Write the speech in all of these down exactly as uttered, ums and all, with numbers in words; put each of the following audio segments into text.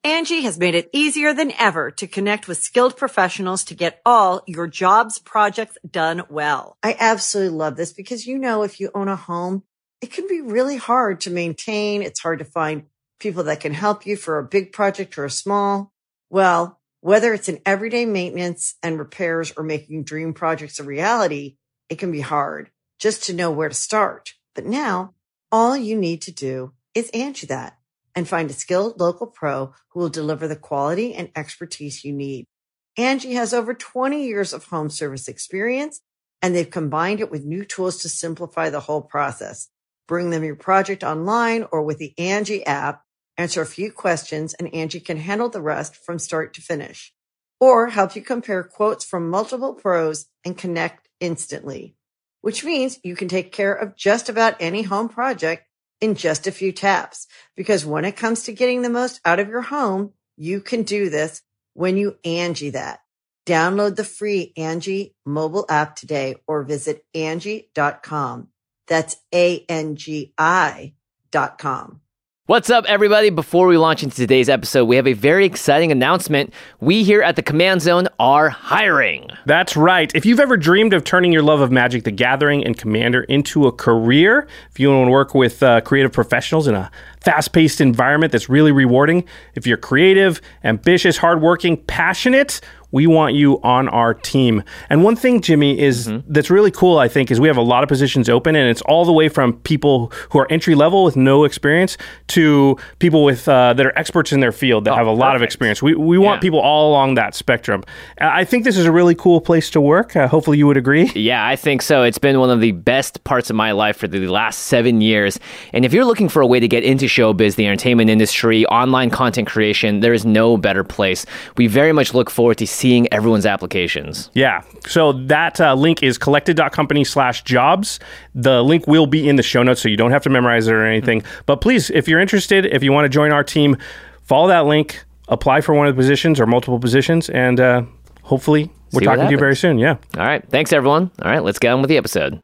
Angie has made it easier than ever to connect with skilled professionals to get all your jobs projects done well. I absolutely love this because, you know, if you own a home, it can be really hard to maintain. It's hard to find people that can help you for a big project or a small. Well, whether it's in everyday maintenance and repairs or making dream projects a reality, it can be hard just to know where to start. But now all you need to do is Angie that and find a skilled local pro who will deliver the quality and expertise you need. Angie has over twenty years of home service experience, and they've combined it with new tools to simplify the whole process. Bring them your project online or with the Angie app, answer a few questions, and Angie can handle the rest from start to finish. Or help you compare quotes from multiple pros and connect instantly, which means you can take care of just about any home project in just a few taps. Because when it comes to getting the most out of your home, you can do this when you Angie that. Download the free Angie mobile app today or visit Angie dot com. That's A N G I dot com. What's up, everybody? Before we launch into today's episode, we have a very exciting announcement. We here at the Command Zone are hiring. That's right. If you've ever dreamed of turning your love of Magic the Gathering and Commander into a career, if you want to work with uh, creative professionals in a fast-paced environment that's really rewarding, if you're creative, ambitious, hardworking, passionate, we want you on our team. And one thing, Jimmy, is mm-hmm. that's really cool, I think, is we have a lot of positions open, and it's all the way from people who are entry level with no experience to people with uh, that are experts in their field that oh, have a perfect. lot of experience. We we want yeah. people all along that spectrum. I think this is a really cool place to work. Uh, hopefully you would agree. Yeah, I think so. It's been one of the best parts of my life for the last seven years. And if you're looking for a way to get into showbiz, the entertainment industry, online content creation, there is no better place. We very much look forward to seeing seeing everyone's applications. Yeah. So that uh, link is collected.company slash jobs. The link will be in the show notes, so you don't have to memorize it or anything. Mm-hmm. But please, if you're interested, if you want to join our team, follow that link, apply for one of the positions or multiple positions, and uh, hopefully we're See talking to you very soon. Yeah. All right. Thanks, everyone. All right. Let's get on with the episode.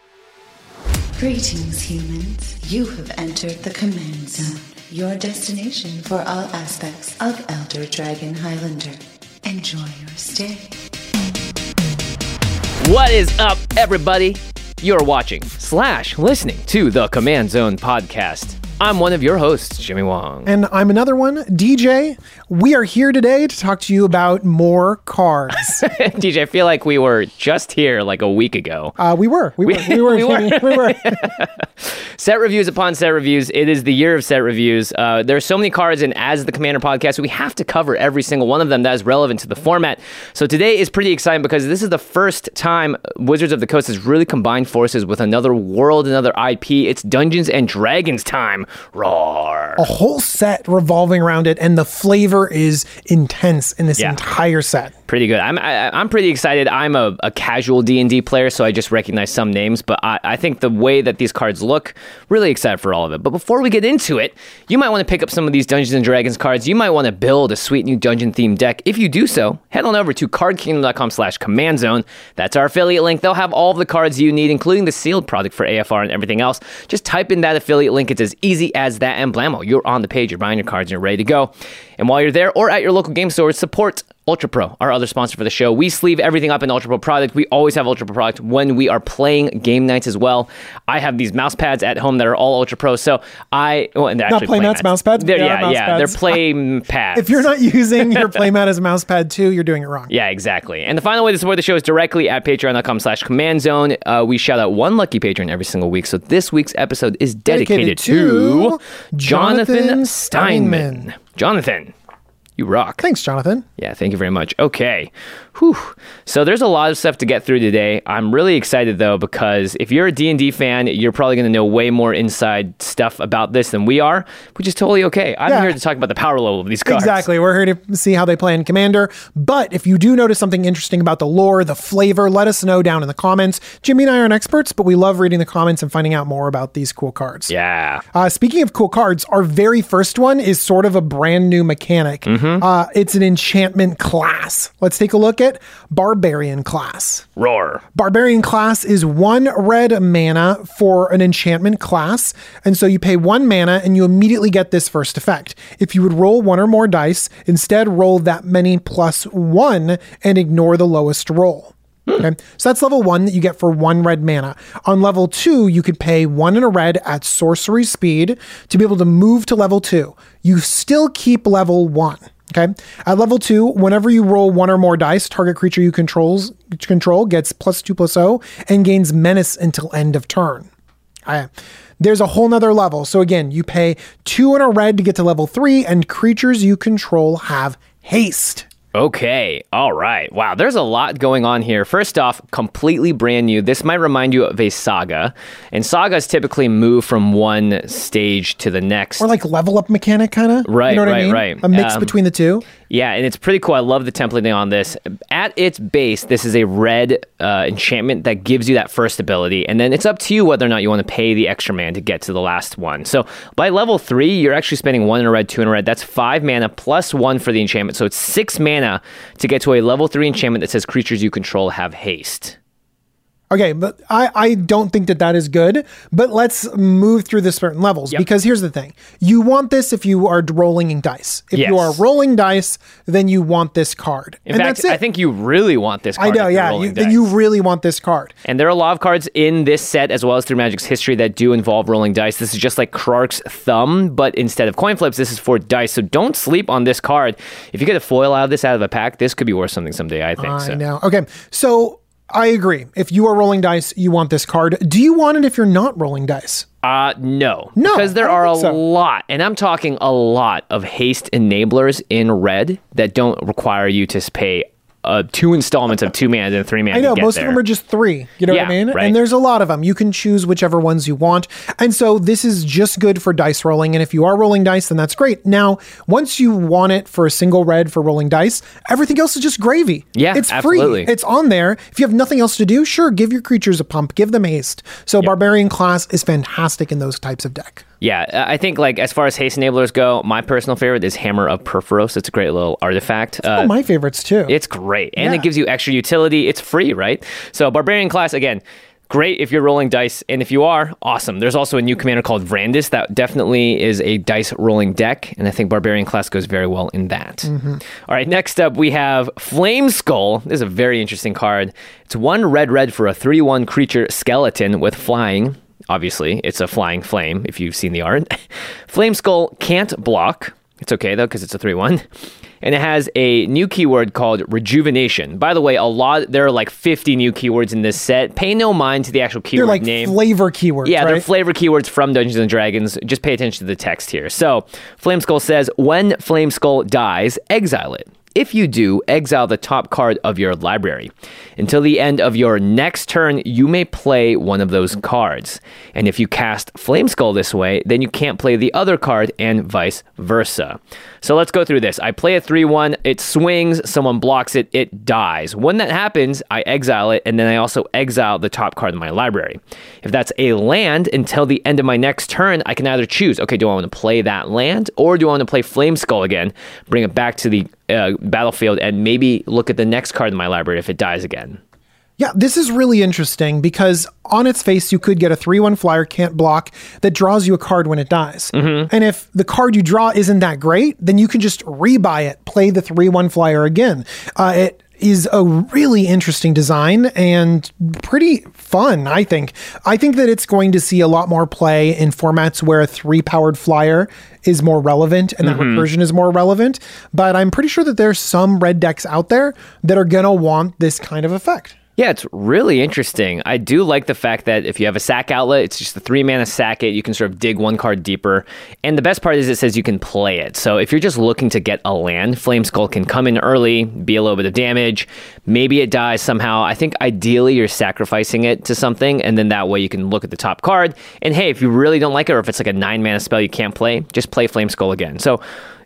Greetings, humans. You have entered the Command Zone, your destination for all aspects of Elder Dragon Highlander. Enjoy your stay. What is up, everybody? You're watching slash listening to the Command Zone podcast. I'm one of your hosts, Jimmy Wong. And I'm another one, D J. We are here today to talk to you about more cards. D J, I feel like we were just here like a week ago. Uh, we were. We, we were. We were. we were. we were. Set reviews upon set reviews. It is the year of set reviews. Uh, there are so many cards, and as the Commander podcast, we have to cover every single one of them that is relevant to the format. So today is pretty exciting because this is the first time Wizards of the Coast has really combined forces with another world, another I P. It's Dungeons and Dragons time. Roar. A whole set revolving around it, and the flavor is intense in this yeah. entire set. Pretty good. I'm I, I'm pretty excited. I'm a, a casual D and D player, so I just recognize some names, but I, I think the way that these cards look, really excited for all of it. But before we get into it, you might want to pick up some of these Dungeons and Dragons cards. You might want to build a sweet new dungeon-themed deck. If you do so, head on over to cardkingdom.com slash command zone. That's our affiliate link. They'll have all of the cards you need, including the sealed product for A F R and everything else. Just type in that affiliate link. It's as easy as that, and blammo, you're on the page, you're buying your cards, and you're ready to go. And while you're there or at your local game store, support Ultra Pro, our other sponsor for the show. We sleeve everything up in Ultra Pro product. We always have Ultra Pro product when we are playing game nights as well. I have these mouse pads at home that are all Ultra Pro, so I... Well, and they're not actually play mats, mouse pads? They're, yeah, mouse yeah, pads. they're play pads. If you're not using your playmat as a mouse pad too, you're doing it wrong. Yeah, exactly. And the final way to support the show is directly at patreon.com slash command zone. Uh, we shout out one lucky patron every single week, so this week's episode is dedicated, dedicated to, to Jonathan, Jonathan Steinman. Steinman. Jonathan, you rock. Thanks, Jonathan. Yeah, thank you very much. Okay. Whew. So there's a lot of stuff to get through today. I'm really excited, though, because if you're a D and D fan, you're probably going to know way more inside stuff about this than we are, which is totally okay. I'm yeah. here to talk about the power level of these cards. Exactly. We're here to see how they play in Commander. But if you do notice something interesting about the lore, the flavor, let us know down in the comments. Jimmy and I aren't experts, but we love reading the comments and finding out more about these cool cards. Yeah. Uh, speaking of cool cards, our very first one is sort of a brand new mechanic. Mm-hmm. Mm-hmm. Uh, it's an enchantment class. Let's take a look at Barbarian class. Roar. Barbarian class is one red mana for an enchantment class. And so you pay one mana and you immediately get this first effect. If you would roll one or more dice, instead roll that many plus one and ignore the lowest roll. Okay, so that's level one that you get for one red mana. On level two, you could pay one and a red at sorcery speed to be able to move to level two. You still keep level one. Okay. At level two, whenever you roll one or more dice, target creature you controls control gets plus two plus oh and gains menace until end of turn. Okay. There's a whole nother level. So again, you pay two and a red to get to level three, and creatures you control have haste. Okay. All right. Wow. There's a lot going on here. First off, completely brand new. This might remind you of a saga. And sagas typically move from one stage to the next. Or like level up mechanic, kind of. Right, you know what right, I mean? right. A mix Um, between the two. Yeah, and it's pretty cool. I love the templating on this. At its base, this is a red uh, enchantment that gives you that first ability, and then it's up to you whether or not you want to pay the extra mana to get to the last one. So by level three, you're actually spending one in a red, two in a red. That's five mana plus one for the enchantment. So it's six mana to get to a level three enchantment that says creatures you control have haste. Okay, but I, I don't think that that is good, but let's move through the certain levels Yep. because here's the thing. You want this if you are rolling dice. If Yes. you are rolling dice, then you want this card. In and fact, that's it. I think you really want this I card. know, if you're yeah. rolling You, then dice. you really want this card. And there are a lot of cards in this set, as well as through Magic's history, that do involve rolling dice. This is just like Krark's Thumb, but instead of coin flips, this is for dice. So don't sleep on this card. If you get a foil out of this out of a pack, this could be worth something someday, I think. I so. know. Okay, so I agree. If you are rolling dice, you want this card. Do you want it if you're not rolling dice? Uh, no. No, Because there I don't are a think so. lot, and I'm talking a lot of haste enablers in red that don't require you to pay uh, two installments of two mana and three mana I know, to get most there. of them are just three. You know Yeah, what I mean? right. And there's a lot of them. You can choose whichever ones you want. And so this is just good for dice rolling. And if you are rolling dice, then that's great. Now, once you want it for a single red for rolling dice, everything else is just gravy. Yeah, it's absolutely. free. It's on there. If you have nothing else to do, sure, give your creatures a pump, give them haste. So Barbarian class is fantastic in those types of deck. Yeah, I think like as far as haste enablers go, my personal favorite is Hammer of Perforos. It's a great little artifact. One of my favorites too. It's great. And Yeah. it gives you extra utility. It's free, right? So Barbarian class, again, great if you're rolling dice. And if you are, awesome. There's also a new commander called Vrandis that definitely is a dice rolling deck. And I think Barbarian class goes very well in that. Mm-hmm. All right, next up we have Flame Skull. This is a very interesting card. It's one red red for a three one creature skeleton with flying. Obviously, it's a flying flame if you've seen the art. Flame Skull can't block. It's okay, though, because it's a three one. And it has a new keyword called Rejuvenation. By the way, a lot there are like fifty new keywords in this set. Pay no mind to the actual They're keyword like name. flavor keywords, Yeah, right? they're flavor keywords from Dungeons and Dragons. Just pay attention to the text here. So, Flame Skull says, when Flame Skull dies, exile it. If you do, exile the top card of your library. Until the end of your next turn, you may play one of those cards. And if you cast Flame Skull this way, then you can't play the other card and vice versa. So let's go through this. I play a three one, it swings, someone blocks it, it dies. When that happens, I exile it, and then I also exile the top card of my library. If that's a land, until the end of my next turn, I can either choose, okay, do I want to play that land, or do I want to play Flame Skull again, bring it back to the uh, battlefield, and maybe look at the next card in my library if it dies again. Yeah, this is really interesting because on its face, you could get a three one flyer, can't block, that draws you a card when it dies. Mm-hmm. And if the card you draw isn't that great, then you can just rebuy it, play the three one flyer again. Uh, it is a really interesting design and pretty fun, I think. I think that it's going to see a lot more play in formats where a three-powered flyer is more relevant and that Mm-hmm. recursion is more relevant. But I'm pretty sure that there's some red decks out there that are going to want this kind of effect. Yeah, it's really interesting. I do like the fact that if you have a sack outlet, it's just the three mana sack it. You can sort of dig one card deeper. And the best part is it says you can play it. So if you're just looking to get a land, Flame Skull can come in early, be a little bit of damage. Maybe it dies somehow. I think ideally you're sacrificing it to something, and then that way you can look at the top card. And hey, if you really don't like it, or if it's like a nine mana spell you can't play, just play Flame Skull again. So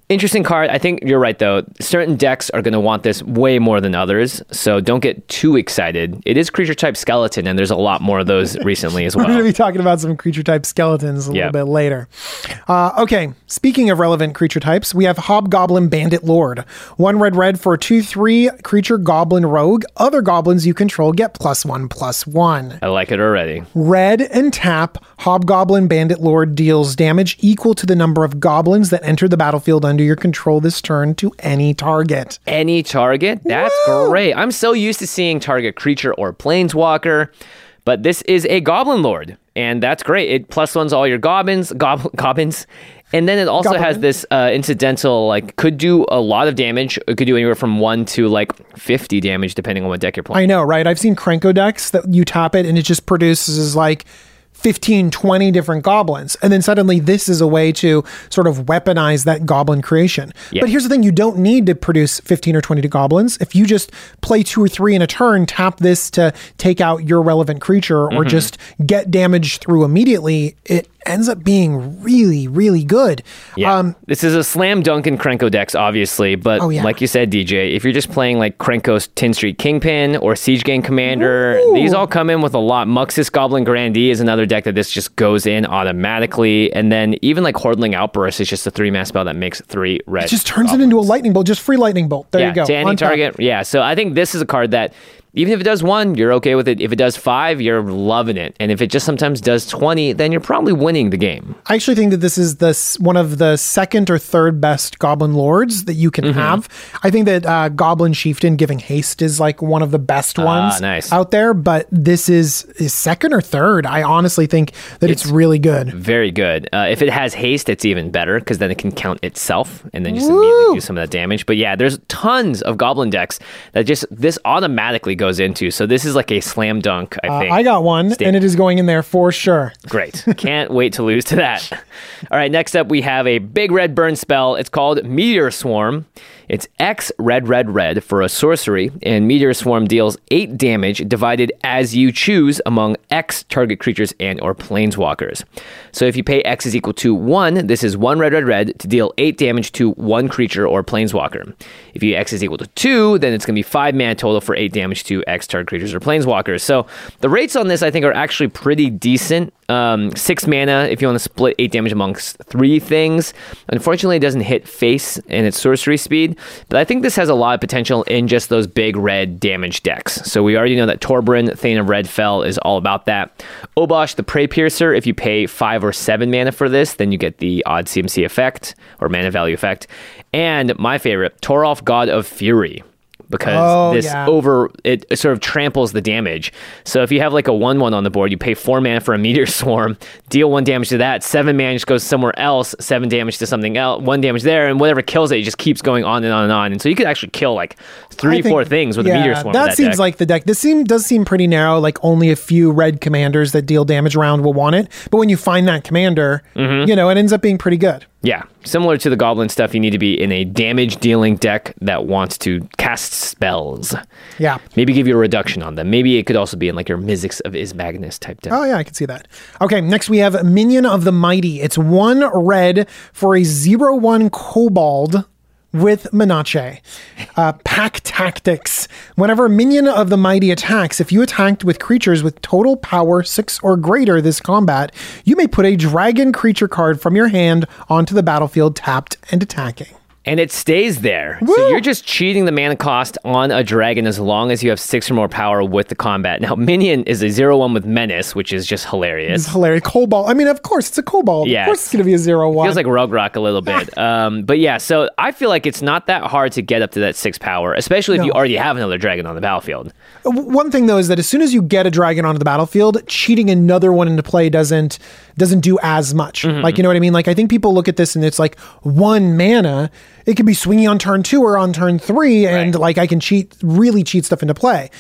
Interesting card. I think you're right, though. Certain decks are going to want this way more than others, so don't get too excited. It is creature type skeleton, and there's a lot more of those recently as well. We're going to be talking about some creature type skeletons a Yep. little bit later. Uh, okay, speaking of relevant creature types, we have Hobgoblin Bandit Lord. One red red for a two three creature goblin rogue. Other goblins you control get plus one plus one. I like it already. Red and tap, Hobgoblin Bandit Lord deals damage equal to the number of goblins that enter the battlefield under your control this turn to any target. Any target? That's Woo! great. I'm so used to seeing target creature or planeswalker, but this is a Goblin Lord, and that's great. It plus ones all your goblins, gob- goblins, and then it also Goblin. has this uh, incidental, like, could do a lot of damage. It could do anywhere from one to like fifty damage, depending on what deck you're playing. I know, right? I've seen Krenko decks that you tap it and it just produces like fifteen, twenty different goblins. And then suddenly this is a way to sort of weaponize that goblin creation. Yeah. But here's the thing, you don't need to produce fifteen or twenty goblins. If you just play two or three in a turn, tap this to take out your relevant creature or Mm-hmm. just get damage through immediately, it ends up being really, really good. Yeah. Um, this is a slam dunk in Krenko decks, obviously, but Oh, yeah. like you said, D J, if you're just playing like Krenko's Tin Street Kingpin or Siege Gang Commander, Ooh. these all come in with a lot. Muxus Goblin Grandee is another deck that this just goes in automatically, and then even like Hordling Outburst is just a three mana spell that makes three red. it just turns it into a lightning bolt, just free lightning bolt. There yeah, you go. to any On top. target. Yeah, so I think this is a card that even if it does one, you're okay with it. If it does five, you're loving it. And if it just sometimes does twenty, then you're probably winning the game. I actually think that this is the s- one of the second or third best Goblin Lords that you can Mm-hmm. have. I think that uh, Goblin Chieftain giving haste is like one of the best ones nice. out there, but this is, is second or third. I honestly think that it's, It's really good. Very good. Uh, if it has haste, it's even better because then it can count itself and then just Woo! immediately do some of that damage. But yeah, there's tons of Goblin decks that just this automatically goes into. So this is like a slam dunk, I Uh, think. I got one, Stay- and it is going in there for sure. Great. Can't wait to lose to that. All right, next up we have a big red burn spell. It's called Meteor Swarm. It's X red, red, red for a sorcery, and Meteor Swarm deals eight damage divided as you choose among X target creatures and or planeswalkers. So if you pay X is equal to one, this is one red, red, red to deal eight damage to one creature or planeswalker. If you X is equal to two, then it's going to be five mana total for eight damage to X target creatures or planeswalkers. So the rates on this, I think, are actually pretty decent. Um, six mana if you want to split eight damage amongst three things. Unfortunately, it doesn't hit face and its sorcery speed, but I think this has a lot of potential in just those big red damage decks. So we already know that Torbran, Thane of Redfell, is all about that. Obosh, the Prey Piercer, if you pay five or seven mana for this, then you get the odd C M C effect or mana value effect. And my favorite, Toralf, God of Fury. Because Oh, this yeah. over it sort of tramples the damage. So if you have like a one one on the board, you pay four mana for a Meteor Swarm, deal one damage to that, seven mana just goes somewhere else, seven damage to something else, one damage there, and whatever kills it, it just keeps going on and on and on. And so you could actually kill like three, I think- four things with yeah, a Meteor Swarm. That, with that seems deck. like the deck. This seem does seem pretty narrow. Like only a few red commanders that deal damage around will want it. But when you find that commander, Mm-hmm. you know, it ends up being pretty good. Yeah, similar to the Goblin stuff, you need to be in a damage-dealing deck that wants to cast spells. Yeah. Maybe give you a reduction on them. Maybe it could also be in like your Mizzix of Ismagnus type deck. Oh yeah, I can see that. Okay, next we have Minion of the Mighty. It's one red for a zero one kobold with Menache. Uh, pack Tactics. Whenever a Minion of the Mighty attacks, if you attacked with creatures with total power six or greater this combat, you may put a dragon creature card from your hand onto the battlefield tapped and attacking. And it stays there. Woo! So you're just cheating the mana cost on a dragon as long as you have six or more power with the combat. Now, Minion is a zero one with Menace, which is just hilarious. It's hilarious. Kobold. I mean, of course, it's a kobold. Yeah, Of course it's going to be a zero one. Feels like Rug Rock a little bit. um, but yeah, so I feel like it's not that hard to get up to that six power, especially if No. you already have another dragon on the battlefield. W- One thing though is that as soon as you get a dragon onto the battlefield, cheating another one into play doesn't doesn't do as much. Mm-hmm. Like, you know what I mean? Like, I think people look at this and it's like one mana. It could be swinging on turn two or on turn three, and Right. like I can cheat, really cheat stuff into play.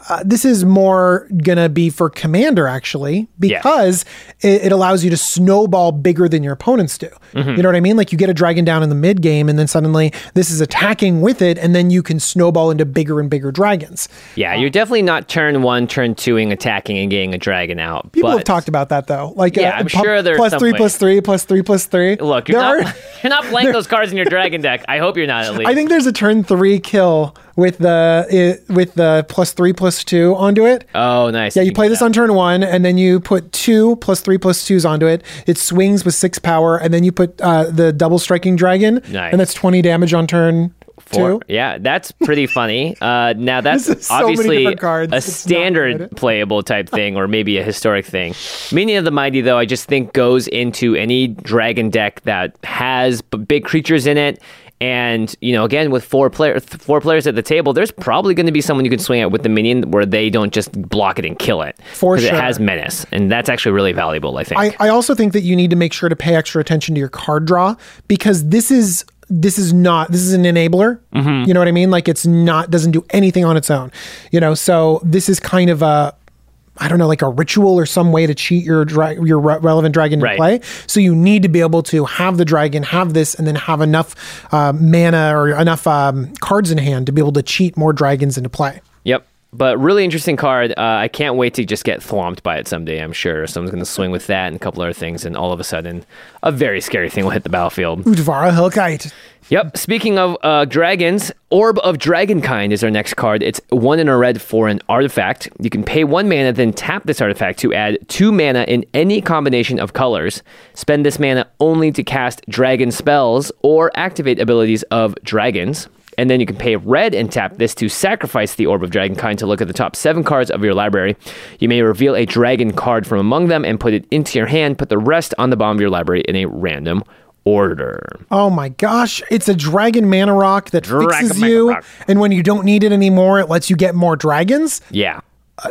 uh, this is more gonna be for Commander actually, because yeah. it, it allows you to snowball bigger than your opponents do. Mm-hmm. You know what I mean? Like you get a dragon down in the mid game, and then suddenly this is attacking with it, and then you can snowball into bigger and bigger dragons. Yeah, you're definitely not turn one, turn two-ing attacking and getting a dragon out. People but... have talked about that though. Like yeah, uh, I'm pu- sure there's plus some three, way. plus three, plus three, plus three. Look, you're there not are, you're not playing those cards in your dragon deck. I hope you're not at least. I think there's a turn three kill with the uh, with the plus three plus two onto it. Oh, nice. Yeah, you play this on turn one, and then you put two plus three plus twos onto it. It swings with six power, and then you put uh, the double striking dragon, nice. and that's twenty damage on turn Four. two. Yeah, that's pretty funny. Uh, now that's so obviously cards. a It's standard playable type thing, or maybe a historic thing. Minion of the Mighty, though, I just think goes into any dragon deck that has b- big creatures in it. And, you know, again, with four player, four players at the table, there's probably going to be someone you can swing at with the minion where they don't just block it and kill it. For sure. Because it has menace. And that's actually really valuable, I think. I, I also think that you need to make sure to pay extra attention to your card draw, because this is this is not this is an enabler. Mm-hmm. You know what I mean? Like it's not doesn't do anything on its own. You know, so this is kind of a I don't know, like a ritual or some way to cheat your dra- your re- relevant dragon right. to play. So you need to be able to have the dragon, have this, and then have enough uh, mana or enough um, cards in hand to be able to cheat more dragons into play. Yep. But really interesting card. Uh, I can't wait to just get thwomped by it someday, I'm sure. Someone's going to swing with that and a couple other things, and all of a sudden, a very scary thing will hit the battlefield. Udvara Hellkite. Yep. Speaking of uh, dragons, Orb of Dragonkind is our next card. It's one in a red for an artifact. You can pay one mana, then tap this artifact to add two mana in any combination of colors. Spend this mana only to cast dragon spells or activate abilities of dragons. And then you can pay red and tap this to sacrifice the Orb of Dragonkind to look at the top seven cards of your library. You may reveal a dragon card from among them and put it into your hand. Put the rest on the bottom of your library in a random order. Oh my gosh, it's a dragon mana rock that Dragon fixes mana you, rock. and when you don't need it anymore, it lets you get more dragons. Yeah.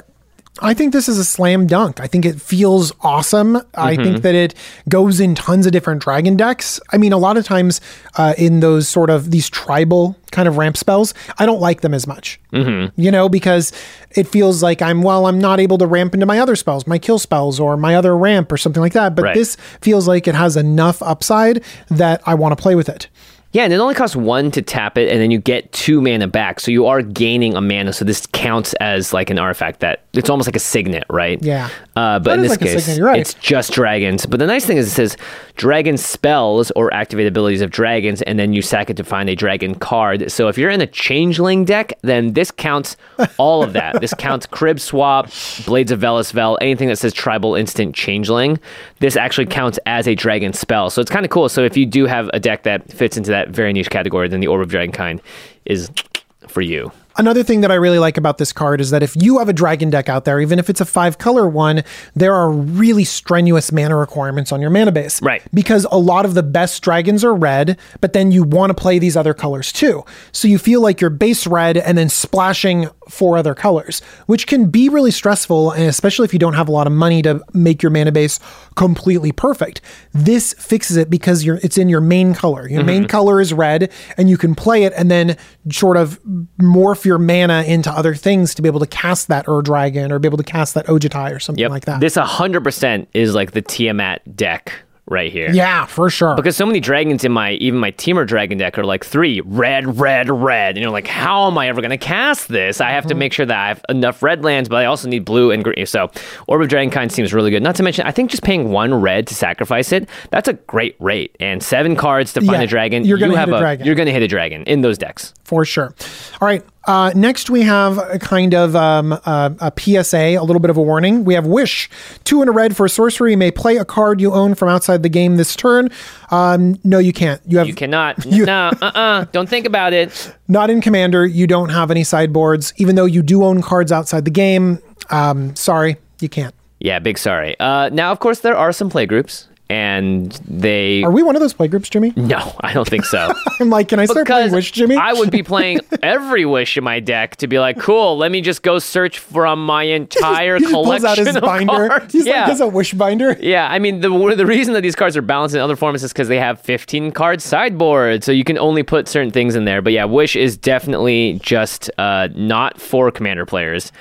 I think this is a slam dunk. I think it feels awesome. Mm-hmm. I think that it goes in tons of different dragon decks. I mean, a lot of times uh, in those sort of these tribal kind of ramp spells, I don't like them as much, mm-hmm. you know, because it feels like I'm, well, I'm not able to ramp into my other spells, my kill spells or my other ramp or something like that. But right. this feels like it has enough upside that I want to play with it. Yeah, and it only costs one to tap it, and then you get two mana back. So you are gaining a mana. So this counts as like an artifact that it's almost like a signet, right? Yeah. Uh, but That in is this like a case, signet, you're right. it's just dragons. But the nice thing is it says dragon spells or activate abilities of dragons, and then you sack it to find a dragon card. So if you're in a changeling deck, then this counts all of that. This counts Crib Swap, Blades of Velasvel, anything that says tribal instant changeling. This actually counts as a dragon spell. So it's kind of cool. So if you do have a deck that fits into that very niche category, then the Orb of Dragonkind is for you. Another thing that I really like about this card is that if you have a dragon deck out there, even if it's a five color one, there are really strenuous mana requirements on your mana base. Right. Because a lot of the best dragons are red, but then you want to play these other colors too. So you feel like you're base red and then splashing four other colors, which can be really stressful, and especially if you don't have a lot of money to make your mana base completely perfect. This fixes it because you're it's in your main color. Your mm-hmm. main color is red, and you can play it and then sort of morph your mana into other things to be able to cast that Ur Dragon or be able to cast that Ojutai or something Yep. like that. This one hundred percent is like the Tiamat deck right here. Yeah, for sure. Because so many dragons in my, even my Temur dragon deck are like three, red, red, red. And you're like, how am I ever going to cast this? I have mm-hmm. to make sure that I have enough red lands, but I also need blue and green. So Orb of Dragonkind seems really good. Not to mention, I think just paying one red to sacrifice it, that's a great rate. And seven cards to find Yeah, a dragon, you're gonna you hit have a a, dragon. you're going to hit a dragon in those decks. For sure. All right. Uh, next, we have a kind of um, uh, a P S A, a little bit of a warning. We have Wish. Two in a red for a sorcery. You may play a card you own from outside the game this turn. Um, no, you can't. You have You cannot. You- no, uh-uh. Don't think about it. not in Commander. You don't have any sideboards, even though you do own cards outside the game. Um, sorry, you can't. Yeah, big sorry. Uh, now, of course, there are some playgroups, and they... Are we one of those playgroups, Jimmy? No, I don't think so. I'm like, can I start playing Because Wish, Jimmy? I would be playing every Wish in my deck to be like, cool, let me just go search from my entire he just collection pulls out his of binder. cards. He's yeah. like, there's a Wish binder. Yeah, I mean, the the reason that these cards are balanced in other formats is because they have fifteen card sideboard, so you can only put certain things in there. But yeah, Wish is definitely just uh, not for Commander players.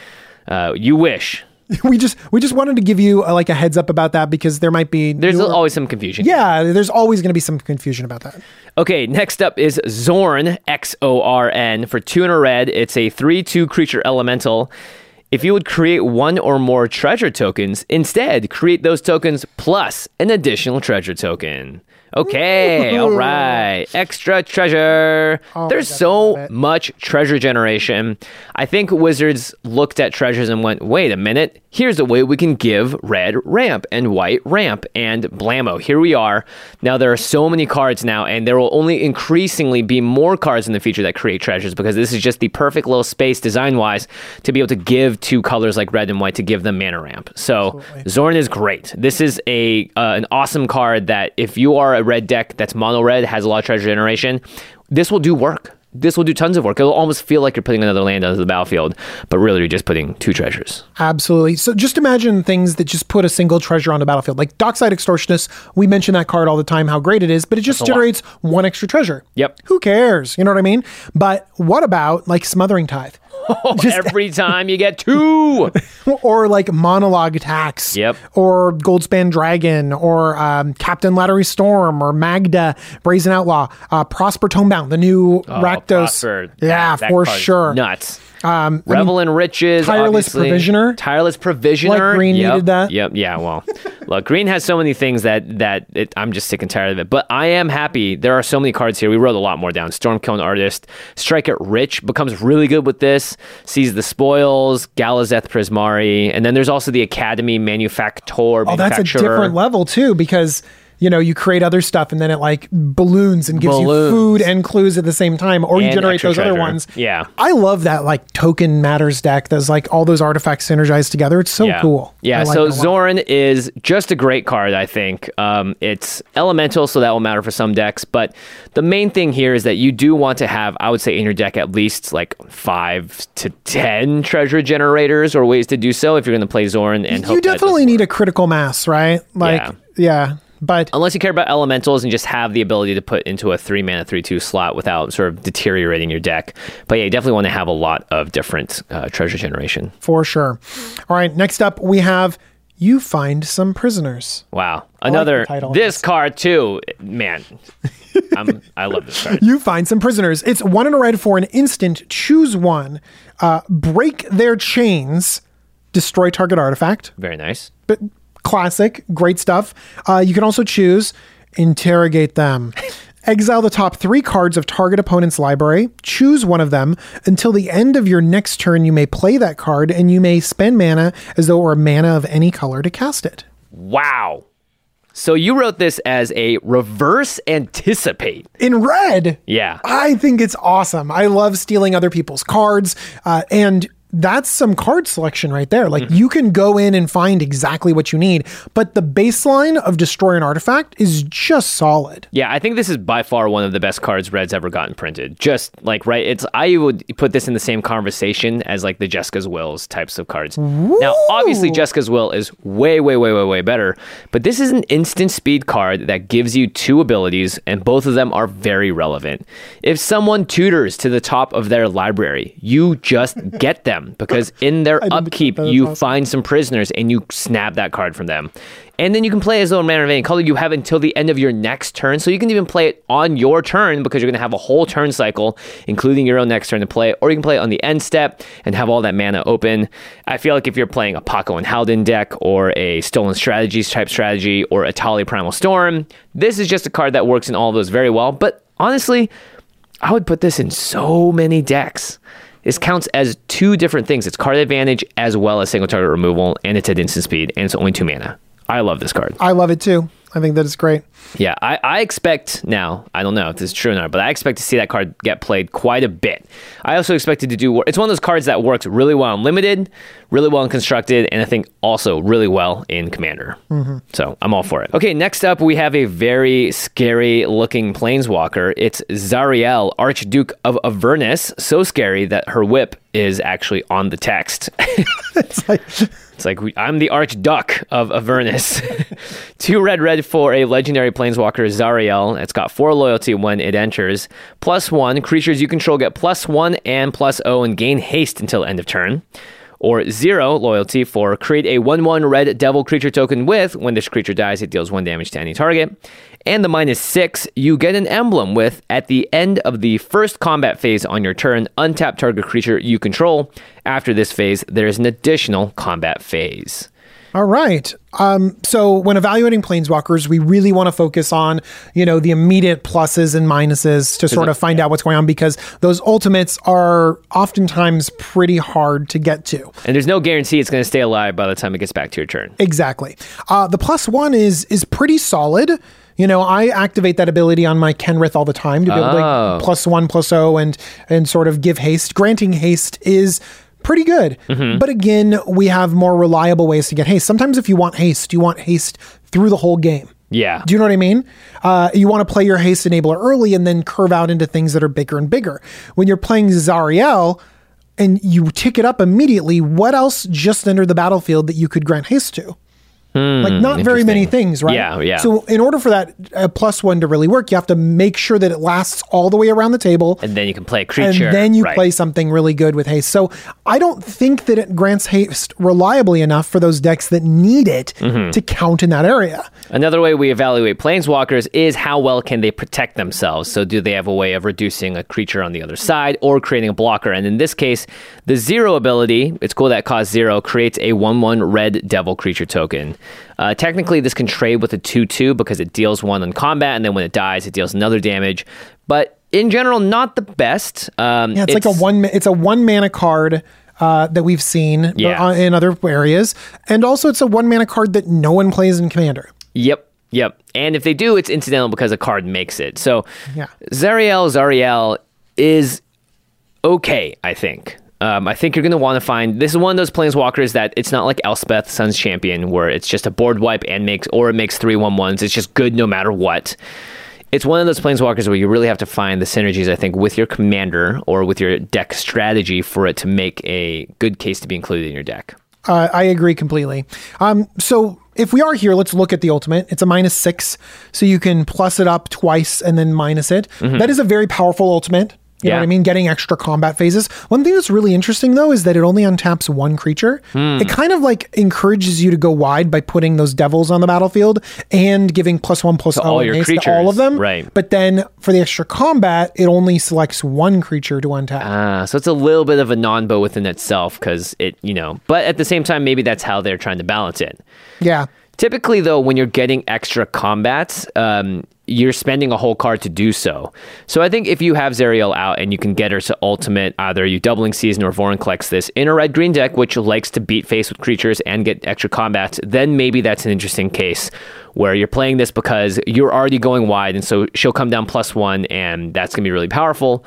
Uh, you wish. We just we just wanted to give you uh, like a heads up about that because there might be There's newer- always some confusion. yeah, there's always going to be some confusion about that. Okay, next up is Zorn, X O R N. For two and a red, it's a three two creature elemental. If you would create one or more treasure tokens, instead, create those tokens plus an additional treasure token. Okay, all right. Extra treasure. Oh There's my God, I so love it. much treasure generation. I think Wizards looked at treasures and went, wait a minute, here's a way we can give red ramp and white ramp, and blammo, here we are. Now there are so many cards now, and there will only increasingly be more cards in the future that create treasures, because this is just the perfect little space design-wise to be able to give two colors like red and white to give them mana ramp. So Absolutely. Zorn is great. This is a uh, an awesome card that if you are a red deck that's mono red, has a lot of treasure generation, this will do work. This will do tons of work. It'll almost feel like you're putting another land onto the battlefield, but really you're just putting two treasures. Absolutely. So just imagine things that just put a single treasure on the battlefield. Like Dockside Extortionist, we mention that card all the time, how great it is, but it just That's a lot. generates one extra treasure. Yep. Who cares? You know what I mean? But what about like Smothering Tithe? Every time you get two. Or like Monologue Attacks. Yep. Or Goldspan Dragon, or um, Captain Lattery Storm, or Magda, Brazen Outlaw, uh, Prosper Tomebound, the new Oh, Rakdos. Prosper. Yeah, That for card's sure. Nuts. Um, I Revel mean, in Riches. Tireless obviously. Provisioner. Tireless Provisioner. Like Green Yep. needed that. Yep. Yeah. Well, look, Green has so many things that that it, I'm just sick and tired of it. But I am happy. There are so many cards here. We wrote a lot more down. Stormcone Artist. Strike It Rich becomes really good with this. Seize the Spoils. Galazeth Prismari. And then there's also the Academy Manufactor. Oh, that's a different level too, because you know you create other stuff and then it like balloons and gives Balloons. you food and clues at the same time, or you And generate extra those other treasure. ones. Yeah. I love that like token matters deck. There's like all those artifacts synergized together. It's so Yeah. cool. Yeah, I like so it a lot. Zorn is just a great card, I think. Um, it's elemental, so that will matter for some decks. But the main thing here is that you do want to have, I would say, in your deck at least like five to ten treasure generators or ways to do so if you're going to play Zorn. And hope you that it does definitely work. need a critical mass, right? Like Yeah. yeah. But Unless you care about elementals and just have the ability to put into a three mana three two slot without sort of deteriorating your deck. But yeah, you definitely want to have a lot of different uh, treasure generation. for sure. All right, next up we have You Find Some Prisoners. Wow. like Another, the title of this this. card too, man. I'm, I love this card. You Find Some Prisoners. It's one in a red for an instant. Choose one. Uh, break their chains. Destroy target artifact. Very nice. But classic, great stuff. Uh, you can also choose Interrogate Them. Exile the top three cards of target opponent's library. Choose one of them. Until the end of your next turn, you may play that card, and you may spend mana as though it were mana of any color to cast it. Wow. So you wrote this as a reverse anticipate. In red, Yeah. I think it's awesome. I love stealing other people's cards, uh, and that's some card selection right there. Like you can go in and find exactly what you need, but the baseline of Destroy an Artifact is just solid. Yeah, I think this is by far one of the best cards Red's ever gotten printed. Just like, right, it's I would put this in the same conversation as like the Jessica's Wills types of cards. Now, obviously, Jessica's Will is way, way, way, way, way better, but this is an instant speed card that gives you two abilities, and both of them are very relevant. If someone tutors to the top of their library, you just get them, because in their didn't upkeep, get that. That's you awesome. find some prisoners and you snap that card from them. And then you can play as though mana of any color. You have until the end of your next turn, so you can even play it on your turn because you're going to have a whole turn cycle, including your own next turn to play, or you can play it on the end step and have all that mana open. I feel like if you're playing a Paco and Halden deck or a Stolen Strategies type strategy or a Tali Primal Storm, this is just a card that works in all of those very well. But honestly, I would put this in so many decks. This counts as two different things. It's card advantage as well as single target removal, and it's at instant speed, and it's only two mana. I love this card. I love it too. I think that is great. Yeah, I, I expect now, I don't know if this is true or not, but I expect to see that card get played quite a bit. I also expect it to do, it's one of those cards that works really well in Limited, really well in Constructed, and I think also really well in Commander. Mm-hmm. So I'm all for it. Okay, next up we have a very scary looking Planeswalker. It's Zariel, Archduke of Avernus. So scary that her whip is actually on the text. It's like It's like, we, I'm the Archduck of Avernus. Two red red for a legendary Planeswalker, Zariel. It's got four loyalty when it enters. Plus one, creatures you control get plus one and plus O and gain haste until end of turn. or zero loyalty for create a one one red devil creature token with, when this creature dies, it deals one damage to any target. And the minus six, you get an emblem with, at the end of the first combat phase on your turn, untap target creature you control. After this phase, there is an additional combat phase. All right. Um, so when evaluating planeswalkers, we really want to focus on, you know, the immediate pluses and minuses to sort of find out what's going on, because those ultimates are oftentimes pretty hard to get to. And there's no guarantee it's going to stay alive by the time it gets back to your turn. Exactly. Uh, the plus one is is pretty solid. You know, I activate that ability on my Kenrith all the time to be able to Oh. like plus one, plus oh, and and sort of give haste. Granting haste is pretty good. Mm-hmm. But again, we have more reliable ways to get haste. Sometimes if you want haste, you want haste through the whole game. Yeah. Do you know what I mean? Uh, you want to play your haste enabler early and then curve out into things that are bigger and bigger. When you're playing Zariel and you tick it up immediately, what else just entered the battlefield that you could grant haste to? Like not very many interesting. things, right? Yeah, yeah. So in order for that uh, plus one to really work, you have to make sure that it lasts all the way around the table. And then you can play a creature. And then you right. play something really good with haste. So I don't think that it grants haste reliably enough for those decks that need it Mm-hmm. to count in that area. Another way we evaluate planeswalkers is how well can they protect themselves. So do they have a way of reducing a creature on the other side or creating a blocker? And in this case, the zero ability, it's cool that costs zero, creates a one one red devil creature token. Uh, technically, this can trade with a two two because it deals one on combat, and then when it dies, it deals another damage. But in general, not the best. Um, Yeah, it's, like a one. ma- It's a one mana card uh, that we've seen Yeah. uh, in other areas, and also it's a one mana card that no one plays in Commander. Yep, yep. And if they do, it's incidental because a card makes it. So Yeah. Zariel, Zariel is okay, I think. Um, I think you're going to want to find, this is one of those planeswalkers that it's not like Elspeth, Sun's Champion, where it's just a board wipe and makes, or it makes three one ones. It's just good no matter what. It's one of those planeswalkers where you really have to find the synergies, I think, with your commander or with your deck strategy for it to make a good case to be included in your deck. Uh, I agree completely. Um, so if we are here, let's look at the ultimate. It's a minus six, so you can plus it up twice and then minus it. That is a very powerful ultimate. You know Yeah. what I mean? Getting extra combat phases. One thing that's really interesting, though, is that it only untaps one creature. It kind of like encourages you to go wide by putting those devils on the battlefield and giving plus one, plus all oh your haste to all creatures, of them. right. But then for the extra combat, it only selects one creature to untap. Ah, so it's a little bit of a non-bow within itself because it, you know, but at the same time, maybe that's how they're trying to balance it. yeah. Typically, though, when you're getting extra combats, um, you're spending a whole card to do so. So I think if you have Zariel out and you can get her to ultimate, either you Doubling Season or Vorin collects this in a red-green deck, which likes to beat face with creatures and get extra combats, then maybe that's an interesting case where you're playing this because you're already going wide, and so she'll come down plus one, and that's going to be really powerful.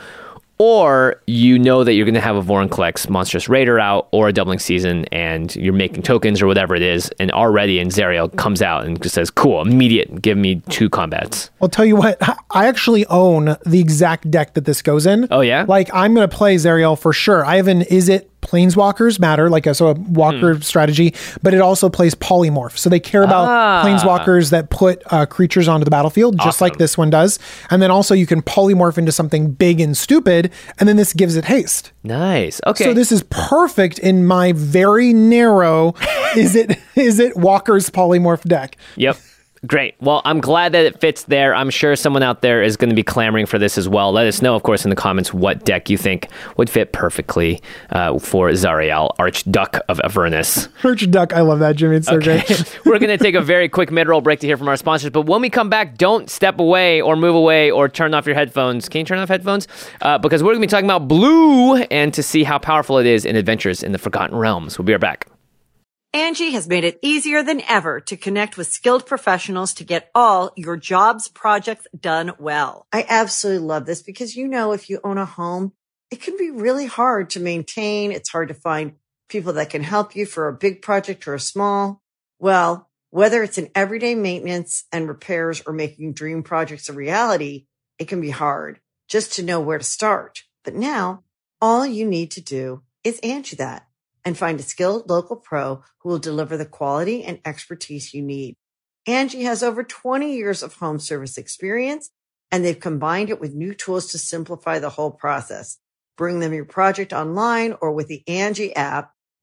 Or you know that you're going to have a Vorin Collects Monstrous Raider out or a Doubling Season and you're making tokens or whatever it is, and already in Zariel comes out and just says, cool, immediate, give me two combats. I'll tell you what, I actually own the exact deck that this goes in. Oh, yeah? Like, I'm going to play Zariel for sure. I have an Is It Planeswalkers Matter, like a, so a walker Hmm. strategy, but it also plays Polymorph. So they care about Ah. Planeswalkers that put uh, creatures onto the battlefield, just Awesome. like this one does. And then also you can polymorph into something big and stupid, and then this gives it haste. Nice. Okay. So this is perfect in my very narrow Is It Is It Walker's Polymorph deck. Yep. Great. Well, I'm glad that it fits there. I'm sure someone out there is going to be clamoring for this as well. Let us know, of course, in the comments what deck you think would fit perfectly uh, for Zariel, Archduck of Avernus. Archduck, I love that, Jimmy. It's so great. We're going to take a very quick mid-roll break to hear from our sponsors, but when we come back, don't step away or move away or turn off your headphones. Can you turn off headphones? Uh, because we're going to be talking about blue and to see how powerful it is in Adventures in the Forgotten Realms. We'll be right back. Angie has made it easier than ever to connect with skilled professionals to get all your jobs projects done well. I absolutely love this because, you know, if you own a home, it can be really hard to maintain. It's hard to find people that can help you for a big project or a small. Well, whether it's in everyday maintenance and repairs or making dream projects a reality, it can be hard just to know where to start. But now all you need to do is Angie that and find a skilled local pro who will deliver the quality and expertise you need. Angie has over twenty years of home service experience, and they've combined it with new tools to simplify the whole process. Bring them your project online or with the Angie app,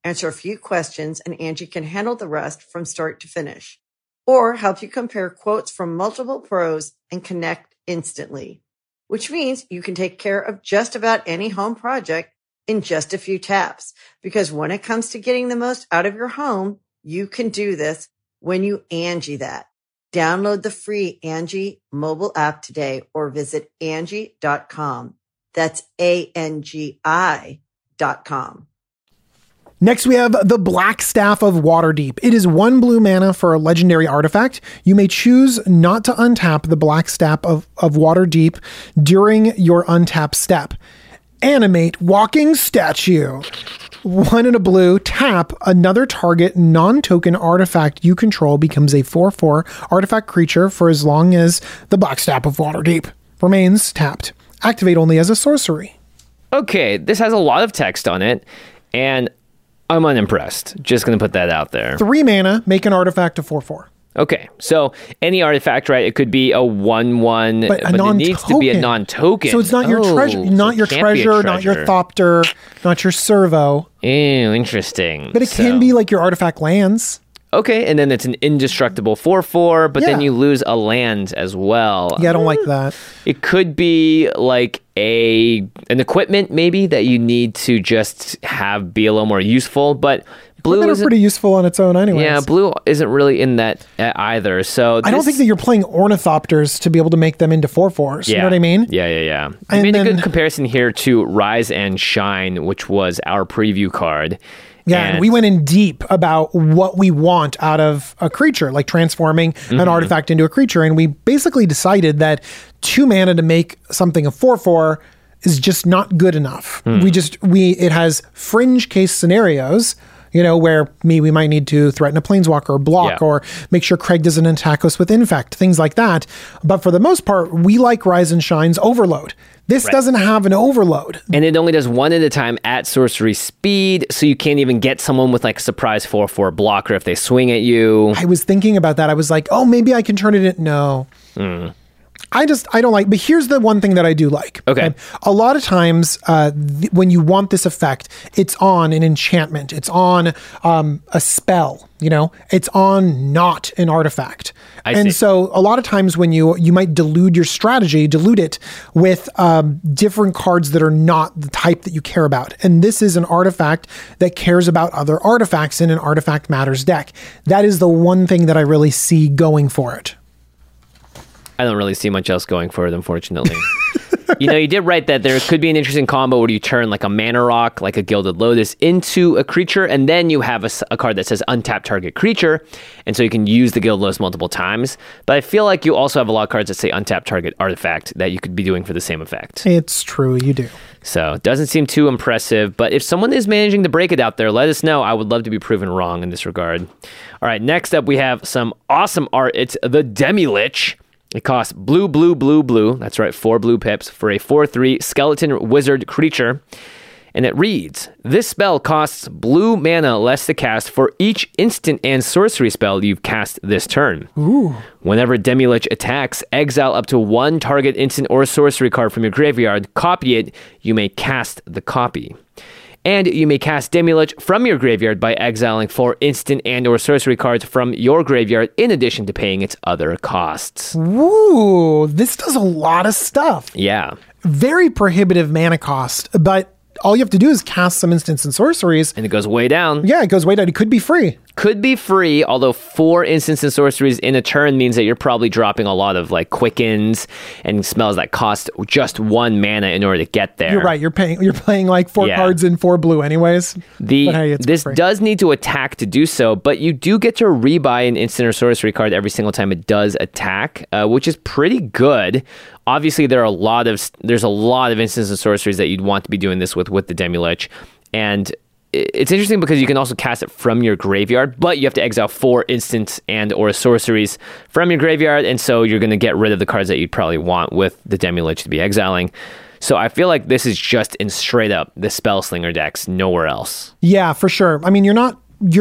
answer a few questions, and Angie can handle the rest from start to finish. Or help you compare quotes from multiple pros and connect instantly. Which means you can take care of just about any home project in just a few taps. Because when it comes to getting the most out of your home, you can do this when you Angie that. Download the free Angie mobile app today or visit Angie dot com. That's A N G I dot com. Next, we have the Black Staff of Waterdeep. It is one blue mana for a legendary artifact. You may choose not to untap the Black Staff of, of Waterdeep during your untap step. Animate Walking Statue. One in a blue, tap, another target non-token artifact you control becomes a four four artifact creature for as long as the Black Staff of Waterdeep remains tapped. Activate only as a sorcery. Okay, this has a lot of text on it, and I'm unimpressed. Just going to put that out there. Three mana, make an artifact a four four. Okay, so any artifact, right? It could be a one one, but, but it needs to be a non-token. So it's not your oh, treasure, not so your treasure, not your Thopter, not your Servo. Ew, interesting. But it so. can be like your artifact lands. Okay, and then it's an indestructible four four, but yeah. then you lose a land as well. Yeah, I don't like that. It could be like a an equipment maybe that you need to just have be a little more useful, but blue is pretty useful on its own anyway. Yeah, blue isn't really in that either. So this, I don't think that you're playing Ornithopters to be able to make them into four fours. Yeah, you know what I mean? Yeah, yeah, yeah. I and made then, a good comparison here to Rise and Shine, which was our preview card. Yeah, and, and we went in deep about what we want out of a creature, like transforming mm-hmm. an artifact into a creature. And we basically decided that two mana to make something a four four is just not good enough. Mm. We just, we it has fringe case scenarios, you know, where me, we might need to threaten a planeswalker or block yeah. or make sure Craig doesn't attack us with infect, things like that. But for the most part, we like Rise and Shine's overload. This right. doesn't have an overload. And it only does one at a time at sorcery speed, so you can't even get someone with like a surprise four four blocker if they swing at you. I was thinking about that. I was like, oh, maybe I can turn it in. No. Mm. I just, I don't like, but here's the one thing that I do like. Okay. okay? A lot of times uh, th- when you want this effect, it's on an enchantment. It's on um, a spell, you know, it's on not an artifact. I and see. so a lot of times when you, you might dilute your strategy, dilute it with um, different cards that are not the type that you care about. And this is an artifact that cares about other artifacts in an Artifact Matters deck. That is the one thing that I really see going for it. I don't really see much else going for it, unfortunately. You know, you did write that there could be an interesting combo where you turn like a mana rock, like a Gilded Lotus, into a creature, and then you have a, a card that says untap target creature, and so you can use the Gilded Lotus multiple times. But I feel like you also have a lot of cards that say untap target artifact that you could be doing for the same effect. It's true, you do. So it doesn't seem too impressive, but if someone is managing to break it out there, let us know. I would love to be proven wrong in this regard. All right, next up we have some awesome art. It's the Demi-Lich. It costs blue, blue, blue, blue. That's right, four blue pips for a four three skeleton wizard creature. And it reads, this spell costs blue mana less to cast for each instant and sorcery spell you've cast this turn. Ooh. Whenever Demi-Lich attacks, exile up to one target instant or sorcery card from your graveyard, copy it, you may cast the copy. And you may cast Demi-Lich from your graveyard by exiling four instant and or sorcery cards from your graveyard in addition to paying its other costs. Ooh, this does a lot of stuff. Yeah. Very prohibitive mana cost, but all you have to do is cast some instants and sorceries. And it goes way down. Yeah, it goes way down. It could be free. Could be free, although four instants and sorceries in a turn means that you're probably dropping a lot of like quickens and spells that cost just one mana in order to get there. You're right. You're paying. You're playing like four yeah. cards in four blue, anyways. The hey, this free. does need to attack to do so, but you do get to rebuy an instant or sorcery card every single time it does attack, uh, which is pretty good. Obviously, there are a lot of there's a lot of instants and sorceries that you'd want to be doing this with with the Demi-Lich, and it's interesting because you can also cast it from your graveyard, but you have to exile four instants and or sorceries from your graveyard, and so you're going to get rid of the cards that you'd probably want with the Demi-Lich to be exiling. So I feel like this is just in straight up the Spellslinger decks, nowhere else. Yeah, for sure. I mean, you're not you're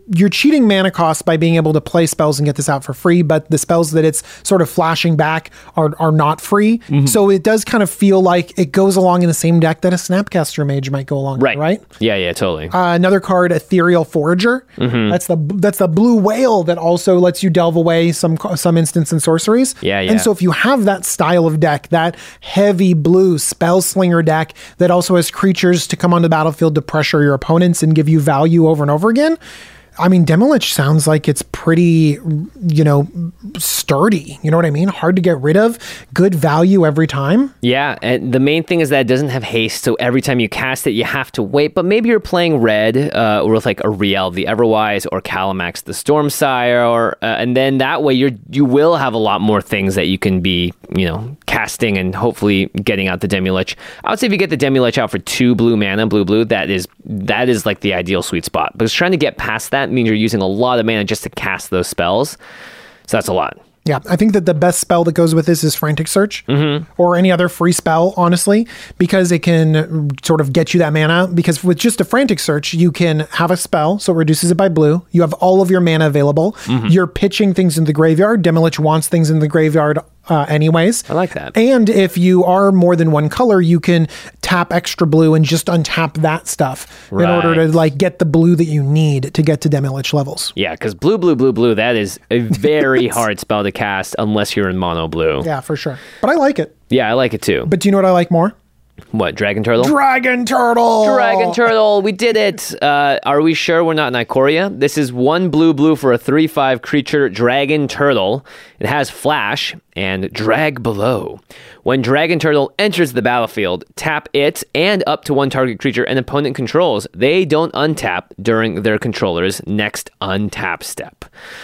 you're cheating mana costs by being able to play spells and get this out for free, but the spells that it's sort of flashing back are, are not free. Mm-hmm. So it does kind of feel like it goes along in the same deck that a Snapcaster Mage might go along right. with, right? Yeah, yeah, totally. Uh, another card, Ethereal Forager. Mm-hmm. That's the that's the blue whale that also lets you delve away some some instants and sorceries. Yeah, yeah. And so if you have that style of deck, that heavy blue spell slinger deck that also has creatures to come on the battlefield to pressure your opponents and give you value over and over again, I mean, Demilich sounds like it's pretty, you know, sturdy. You know what I mean? Hard to get rid of. Good value every time. Yeah, and the main thing is that it doesn't have haste, so every time you cast it, you have to wait. But maybe you're playing red, uh, or with like Ariel the Everwise, or Calamax the Stormsire, or uh, and then that way you're you will have a lot more things that you can be, you know, casting and hopefully getting out the Demilich. I would say if you get the Demilich out for two blue mana, blue blue, that is that is like the ideal sweet spot. Because trying to get past that means you're using a lot of mana just to cast those spells. So that's a lot. Yeah, I think that the best spell that goes with this is Frantic Search, mm-hmm. or any other free spell, honestly, because it can sort of get you that mana. Because with just a Frantic Search, you can have a spell, so it reduces it by blue. You have all of your mana available. Mm-hmm. You're pitching things in the graveyard. Demilich wants things in the graveyard uh, anyways. I like that. And if you are more than one color, you can tap extra blue and just untap that stuff right. in order to like get the blue that you need to get to Demilich levels. Yeah, because blue, blue, blue, blue, that is a very hard spell to cast unless you're in mono blue. Yeah, for sure. But I like it. Yeah, I like it too. But do you know what I like more? What, Dragon Turtle? Dragon Turtle! Dragon Turtle, we did it! Uh, are we sure we're not in Ikoria? This is one blue blue for a three five creature Dragon Turtle. It has Flash and Drag Below. When Dragon Turtle enters the battlefield, tap it and up to one target creature an opponent controls. They don't untap during their controller's next untap step.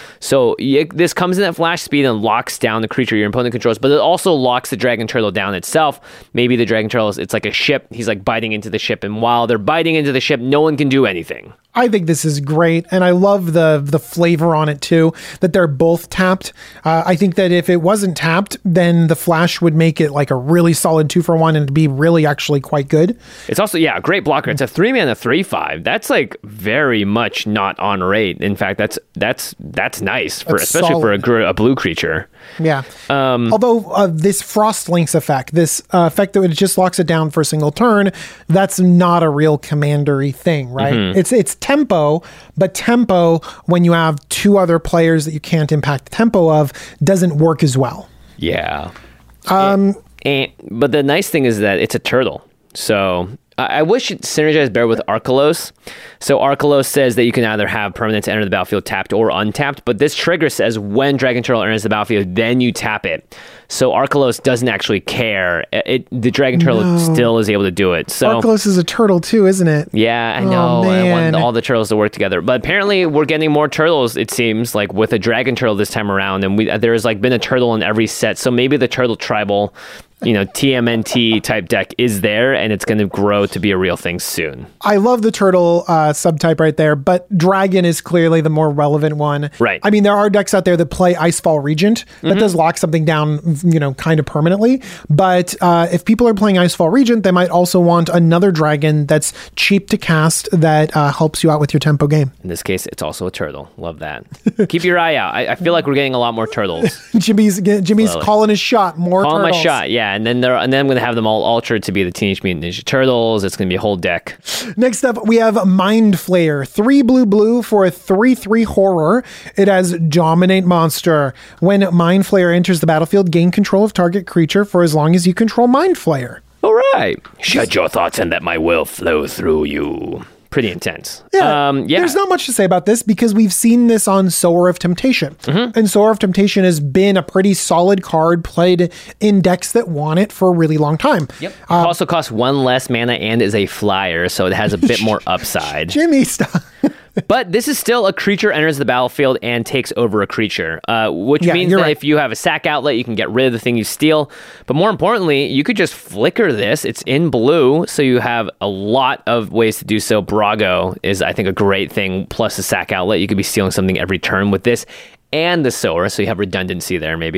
So you, this comes in at flash speed and locks down the creature your opponent controls, but it also locks the Dragon Turtle down itself. Maybe the Dragon Turtle, is, it's like a ship. He's like biting into the ship, and while they're biting into the ship, no one can do anything. I think this is great, and I love the the flavor on it too, that they're both tapped. Uh, I think that if it wasn't tapped, then the flash would make it like a really solid two for one and be really actually quite good. It's also, yeah, a great blocker. It's a three mana three five. That's like very much not on rate. In fact, that's that's that's nice, for, that's especially solid. for a, gr- a blue creature. Yeah. Um, Although uh, this Frost Links effect, this uh, effect that it just locks it down for a single turn, that's not a real commandery thing, right? Mm-hmm. It's it's tempo, but tempo, when you have two other players that you can't impact the tempo of, doesn't work as well. Yeah. Um, and, and, but the nice thing is that it's a turtle. So I, I wish it synergized better with Arkelos. So Arkelos says that you can either have permanents enter the battlefield tapped or untapped, but this trigger says when Dragon Turtle enters the battlefield, then you tap it. So Arkelos doesn't actually care. It, the Dragon Turtle no. still is able to do it. So Arkelos is a turtle too, isn't it? Yeah, I know. Oh, I want all the turtles to work together. But apparently we're getting more turtles, it seems, like with a Dragon Turtle this time around. And we there's like been a turtle in every set. So maybe the Turtle Tribal, you know, T M N T type deck is there, and it's going to grow to be a real thing soon. I love the turtle uh, subtype right there, but dragon is clearly the more relevant one. Right. I mean, there are decks out there that play Icefall Regent that mm-hmm. does lock something down, you know, kind of permanently. But uh, if people are playing Icefall Regent, they might also want another dragon that's cheap to cast that uh, helps you out with your tempo game. In this case, it's also a turtle. Love that. Keep your eye out. I, I feel like we're getting a lot more turtles. Jimmy's Jimmy's Slowly. calling his shot. More calling turtles. my shot. Yeah. And then they're and then I'm going to have them all altered to be the Teenage Mutant Ninja Turtles. It's going to be a whole deck. Next up, we have Mind Flayer. Three blue blue for a three three horror. It has Dominate Monster. When Mind Flayer enters the battlefield, gain control of target creature for as long as you control Mind Flayer. All right. Shut your thoughts and let my will flow through you. Pretty intense. Yeah. Um, yeah. There's not much to say about this because we've seen this on Sower of Temptation. Mm-hmm. And Sower of Temptation has been a pretty solid card played in decks that want it for a really long time. Yep. It um, also costs one less mana and is a flyer, so it has a bit more upside. Jimmy, stop. But this is still a creature enters the battlefield and takes over a creature, uh, which yeah, means that right. if you have a sack outlet, you can get rid of the thing you steal. But more importantly, you could just flicker this. It's in blue, so you have a lot of ways to do so. Brago is, I think, a great thing, plus a sack outlet. You could be stealing something every turn with this and the Sower, so you have redundancy there, maybe.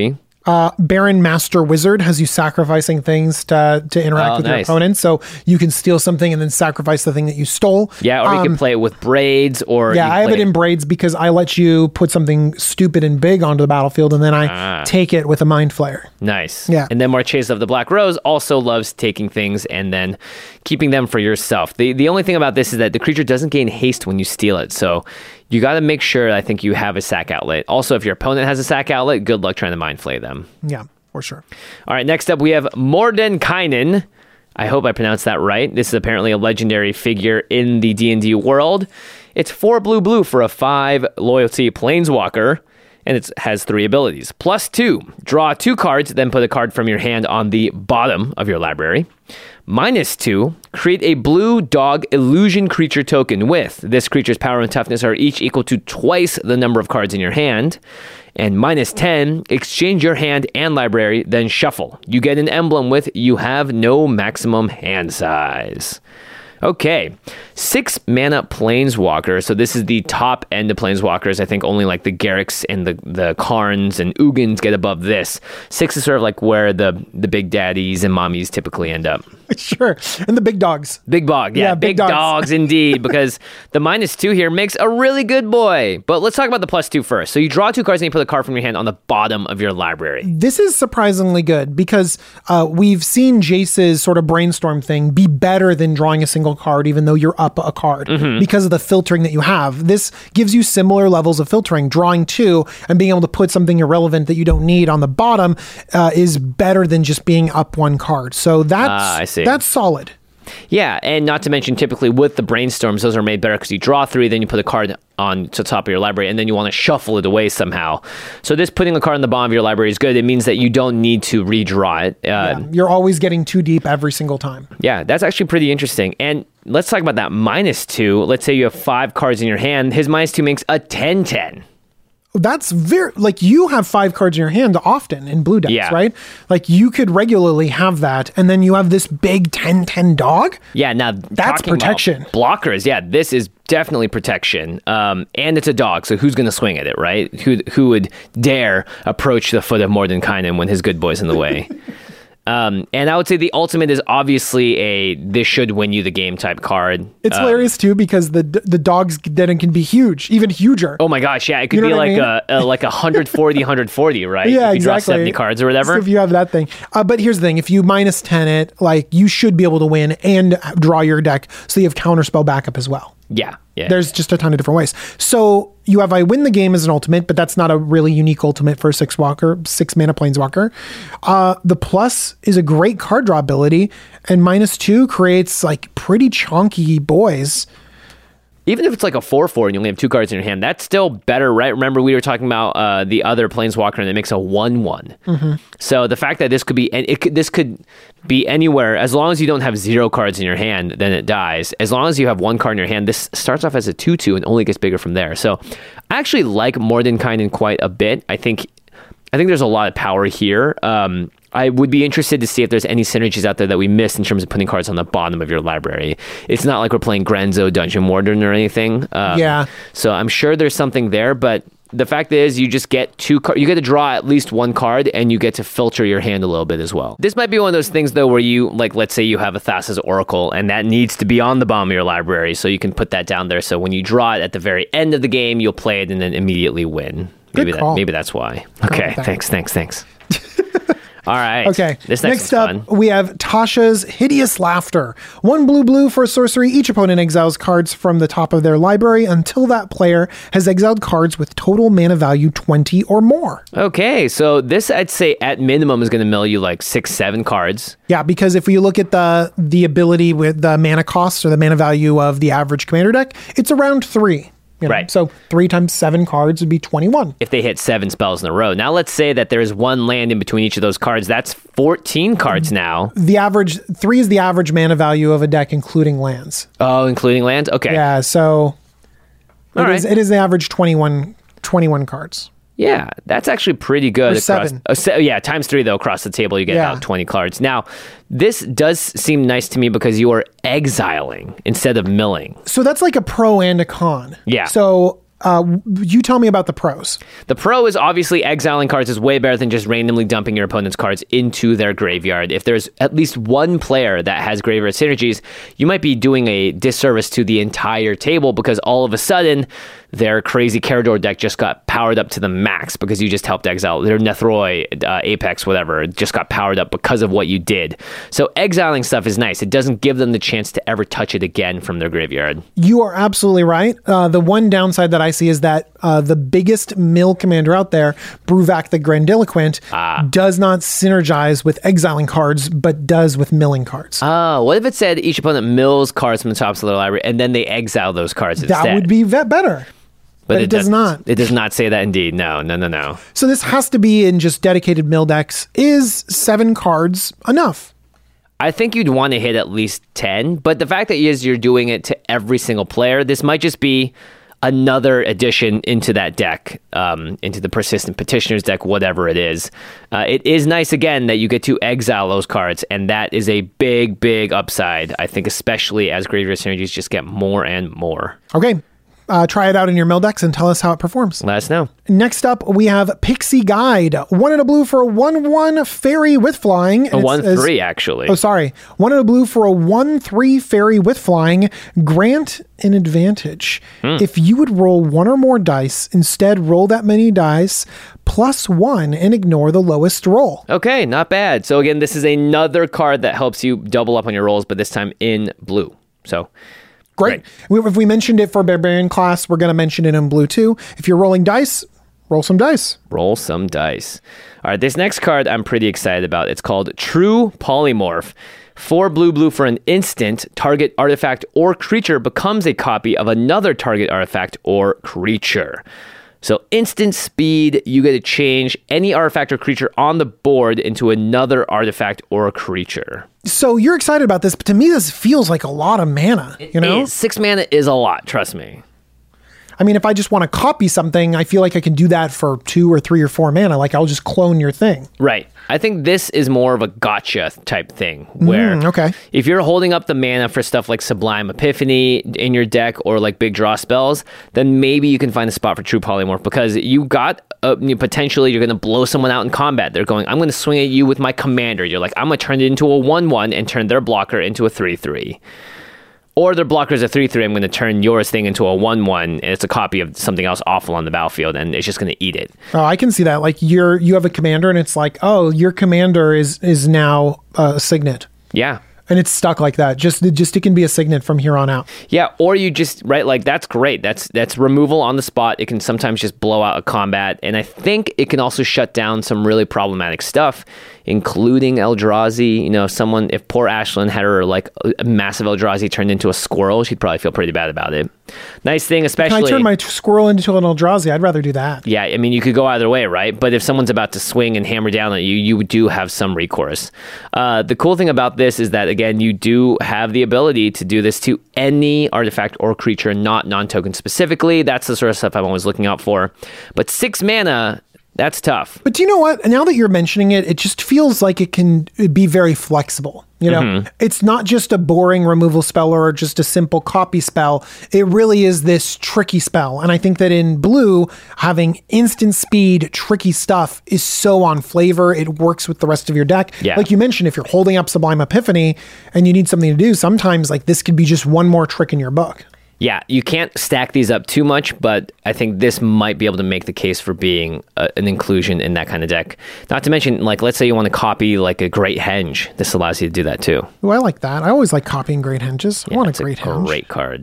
Uh, Baron Master Wizard has you sacrificing things to, to interact Oh, with nice. your opponent. So you can steal something and then sacrifice the thing that you stole. Yeah, or you Um, can play it with braids, or Yeah, you I have play it in braids because I let you put something stupid and big onto the battlefield, and then I Ah. take it with a Mind Flayer. Nice. Yeah. And then Marchesa of the Black Rose also loves taking things and then keeping them for yourself. The the only thing about this is that the creature doesn't gain haste when you steal it. So you got to make sure, I think, you have a sack outlet. Also, if your opponent has a sack outlet, good luck trying to Mind Flay them. Yeah, for sure. All right, next up we have Mordenkainen. I hope I pronounced that right. This is apparently a legendary figure in the D and D world. It's four blue blue for a five loyalty planeswalker, and it has three abilities. Plus two, draw two cards, then put a card from your hand on the bottom of your library. Minus two, create a blue dog illusion creature token with this creature's power and toughness are each equal to twice the number of cards in your hand. And minus ten, exchange your hand and library, then shuffle. You get an emblem with you have no maximum hand size. Okay, six mana planeswalker. So this is the top end of planeswalkers. I think only like the Garriks and the the Karns and Ugins get above this. Six is sort of like where the the big daddies and mommies typically end up. Sure. And the big dogs. Big dog, yeah, Yeah, big, big dogs. dogs indeed, because the minus two here makes a really good boy. But let's talk about the plus two first. So you draw two cards and you put a card from your hand on the bottom of your library. This is surprisingly good because uh, we've seen Jace's sort of brainstorm thing be better than drawing a single card, even though you're up a card Mm-hmm. because of the filtering that you have. This gives you similar levels of filtering. Drawing two and being able to put something irrelevant that you don't need on the bottom uh, is better than just being up one card. So that's, Ah, I see. that's solid. Yeah, and not to mention, typically with the brainstorms, those are made better because you draw three, then you put a card on to the top of your library, and then you want to shuffle it away somehow. So this putting a card on the bottom of your library is good. It means that you don't need to redraw it. Uh, Yeah, you're always getting too deep every single time. Yeah, that's actually pretty interesting. And let's talk about that minus two. Let's say you have five cards in your hand. His minus two makes a ten ten. That's very, like, you have five cards in your hand often in blue decks, Yeah. right? Like, you could regularly have that, and then you have this big ten ten dog. Yeah, now That's talking about protection. blockers, yeah, this is definitely protection. Um, and it's a dog, so who's going to swing at it, right? Who who would dare approach the foot of Mordenkainen when his good boy's in the way? Um, and I would say the ultimate is obviously a this should win you the game type card. It's Um, hilarious too because the the dogs then can be huge, even huger. Oh my gosh, yeah, it could You know be what I like mean? a, a like a one forty, one forty, right? Yeah, if you draw exactly. seventy cards or whatever. So if you have that thing, uh, but here's the thing: if you minus ten it, like you should be able to win and draw your deck, so you have counterspell backup as well. yeah, yeah. There's just a ton of different ways. So you have I win the game as an ultimate, but that's not a really unique ultimate for a six walker, six mana planeswalker. Uh, the plus is a great card draw ability, and minus two creates like pretty chunky boys. Even if it's like a four four and you only have two cards in your hand, that's still better, right? Remember, we were talking about uh, the other Planeswalker and it makes a one one. Mm-hmm. So the fact that this could be, and it could, this could be anywhere, as long as you don't have zero cards in your hand, then it dies. As long as you have one card in your hand, this starts off as a two two and only gets bigger from there. So I actually like Mordenkainen quite a bit. I think, I think there's a lot of power here. Um, I would be interested to see if there's any synergies out there that we missed in terms of putting cards on the bottom of your library. It's not like we're playing Grenzo Dungeon Warden or anything. Um, Yeah. So I'm sure there's something there, but the fact is you just get two cards. You get to draw at least one card and you get to filter your hand a little bit as well. This might be one of those things though where you, like, let's say you have a Thassa's Oracle and that needs to be on the bottom of your library, so you can put that down there. So when you draw it at the very end of the game, you'll play it and then immediately win. Good Maybe that, call. maybe that's why. Okay, that. thanks, thanks, thanks. All right. Okay. This next, next is up, fun. we have Tasha's Hideous Laughter. One blue blue for a sorcery. Each opponent exiles cards from the top of their library until that player has exiled cards with total mana value twenty or more. Okay, so this I'd say at minimum is going to mill you like six, seven cards. Yeah, because if you look at the the ability with the mana cost or the mana value of the average commander deck, it's around three. You know? Right. So three times seven cards would be twenty-one. If they hit seven spells in a row. Now let's say that there's one land in between each of those cards. That's fourteen cards now. The average three is the average mana value of a deck, including lands. Oh, including lands? Okay. Yeah, so it All is right. it is the average twenty-one, twenty-one cards. Yeah, that's actually pretty good. Or across, seven. Oh, se- yeah, times three, though, across the table, you get Yeah. about twenty cards. Now, this does seem nice to me because you are exiling instead of milling. So that's like a pro and a con. Yeah. So Uh, you tell me about the pros. The pro is obviously exiling cards is way better than just randomly dumping your opponent's cards into their graveyard. If there's at least one player that has graveyard synergies, you might be doing a disservice to the entire table because all of a sudden their crazy Carador deck just got powered up to the max because you just helped exile. Their Nethroi, uh, Apex, whatever, just got powered up because of what you did. So exiling stuff is nice. It doesn't give them the chance to ever touch it again from their graveyard. You are absolutely right. Uh, the one downside that I see is that uh, the biggest mill commander out there, Bruvac the Grandiloquent, ah. does not synergize with exiling cards, but does with milling cards. Oh, what if it said each opponent mills cards from the top of their library and then they exile those cards instead? That would be vet better. But, but it, it does not. It does not say that indeed. No, no, no, no. So this has to be in just dedicated mill decks. Is seven cards enough? I think you'd want to hit at least ten, but the fact that is you're doing it to every single player, this might just be another addition into that deck, um, into the Persistent Petitioners deck, whatever it is. Uh, it is nice, again, that you get to exile those cards, and that is a big, big upside, I think, especially as Graveyard Synergies just get more and more. Okay. Uh, try it out in your mill decks and tell us how it performs. Let us know. Next up, we have Pixie Guide. One in a blue for a one one fairy with flying. A one three, actually. Oh, sorry. One in a blue for a one three fairy with flying. Grant an advantage. Mm. If you would roll one or more dice, instead roll that many dice plus one and ignore the lowest roll. Okay, not bad. So again, this is another card that helps you double up on your rolls, but this time in blue. So... Great. Great. If we mentioned it for Barbarian class, we're going to mention it in blue too. If you're rolling dice, roll some dice. Roll some dice. All right, this next card I'm pretty excited about. It's called True Polymorph. Four blue blue for an instant, target artifact or creature becomes a copy of another target artifact or creature. So instant speed, you get to change any artifact or creature on the board into another artifact or creature. So you're excited about this, but to me, this feels like a lot of mana. You know, is. Six mana is a lot. Trust me. I mean, if I just want to copy something, I feel like I can do that for two or three or four mana. Like I'll just clone your thing. Right. I think this is more of a gotcha type thing where mm, okay. if you're holding up the mana for stuff like Sublime Epiphany in your deck or like big draw spells, then maybe you can find a spot for True Polymorph because you got uh, you potentially you're going to blow someone out in combat. They're going, I'm going to swing at you with my commander. You're like, I'm going to turn it into a one one and turn their blocker into a three three. Or their blocker is a three three, I'm going to turn yours thing into a one one, and it's a copy of something else awful on the battlefield, and it's just going to eat it. Oh, I can see that. Like, you're you have a commander, and it's like, oh, your commander is is now a signet. Yeah. And it's stuck like that. Just just it can be a signet from here on out. Yeah, or you just, right, like, that's great. That's that's removal on the spot. It can sometimes just blow out a combat, and I think it can also shut down some really problematic stuff, including Eldrazi. You know, if someone, if poor Ashlyn had her, like, a massive Eldrazi turned into a squirrel, she'd probably feel pretty bad about it. Nice thing, especially... Can I turn my t- squirrel into an Eldrazi? I'd rather do that. Yeah, I mean, you could go either way, right? But if someone's about to swing and hammer down at you, you do have some recourse. Uh, the cool thing about this is that, again, you do have the ability to do this to any artifact or creature, not non-token specifically. That's the sort of stuff I'm always looking out for. But six mana... That's tough. But do you know what? Now that you're mentioning it, it just feels like it can be very flexible. You know, mm-hmm. It's not just a boring removal spell or just a simple copy spell. It really is this tricky spell. And I think that in blue, having instant speed, tricky stuff is so on flavor. It works with the rest of your deck. Yeah. Like you mentioned, if you're holding up Sublime Epiphany and you need something to do, sometimes like this could be just one more trick in your book. Yeah, you can't stack these up too much, but I think this might be able to make the case for being a, an inclusion in that kind of deck. Not to mention, like, let's say you want to copy like a Great Henge. This allows you to do that too. Oh, I like that. I always like copying Great Henges. I yeah, want a Great Henge. Great card.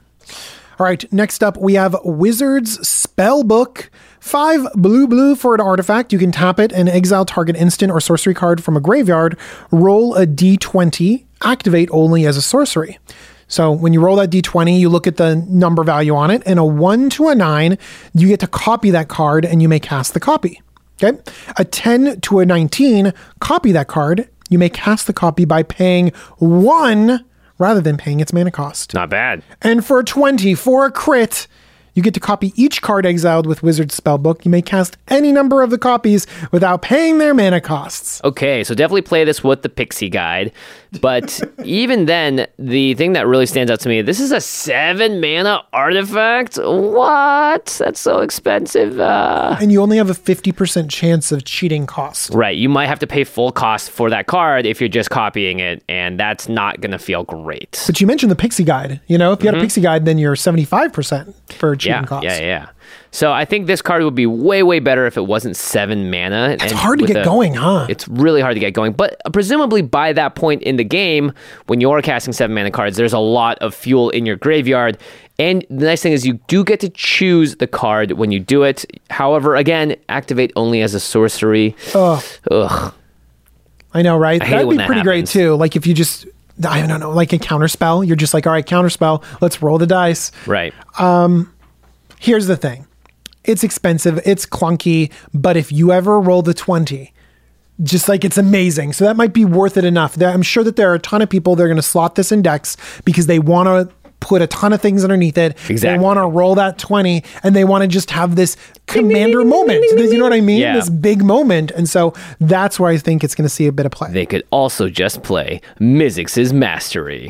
All right, next up we have Wizard's Spellbook. Five blue blue for an artifact. You can tap it and exile target instant or sorcery card from a graveyard. Roll a d twenty. Activate only as a sorcery. So when you roll that d twenty, you look at the number value on it, and a one to a nine, you get to copy that card and you may cast the copy. Okay. A ten to a nineteen, copy that card. You may cast the copy by paying one rather than paying its mana cost. Not bad. And for a twenty, for a crit, You get to copy each card exiled with Wizard's Spellbook. You may cast any number of the copies without paying their mana costs. Okay, so definitely play this with the Pixie Guide. But even then, the thing that really stands out to me, this is a seven mana artifact? What? That's so expensive. Uh... And you only have a fifty percent chance of cheating cost. Right, you might have to pay full cost for that card if you're just copying it, and that's not going to feel great. But you mentioned the Pixie Guide. You know, if you mm-hmm. had a Pixie Guide, then you're seventy-five percent for cheating yeah, cost. Yeah, yeah, So I think this card would be way, way better if it wasn't seven mana. It's hard to get a, going, huh? It's really hard to get going. But presumably by that point in the game, when you're casting seven mana cards, there's a lot of fuel in your graveyard. And the nice thing is you do get to choose the card when you do it. However, again, activate only as a sorcery. Ugh. Ugh. I know, right? I That'd be that pretty happens. great too. Like if you just, I don't know, like a counterspell. You're just like, all right, counterspell. Let's roll the dice. Right. Um, here's the thing. It's expensive. It's clunky. But if you ever roll the twenty, just like it's amazing. So that might be worth it enough. I'm sure that there are a ton of people that are going to slot this in decks because they want to put a ton of things underneath it. Exactly. They want to roll that twenty and they want to just have this commander moment. You know what I mean? Yeah. This big moment. And so that's where I think it's going to see a bit of play. They could also just play Mizzix's Mastery.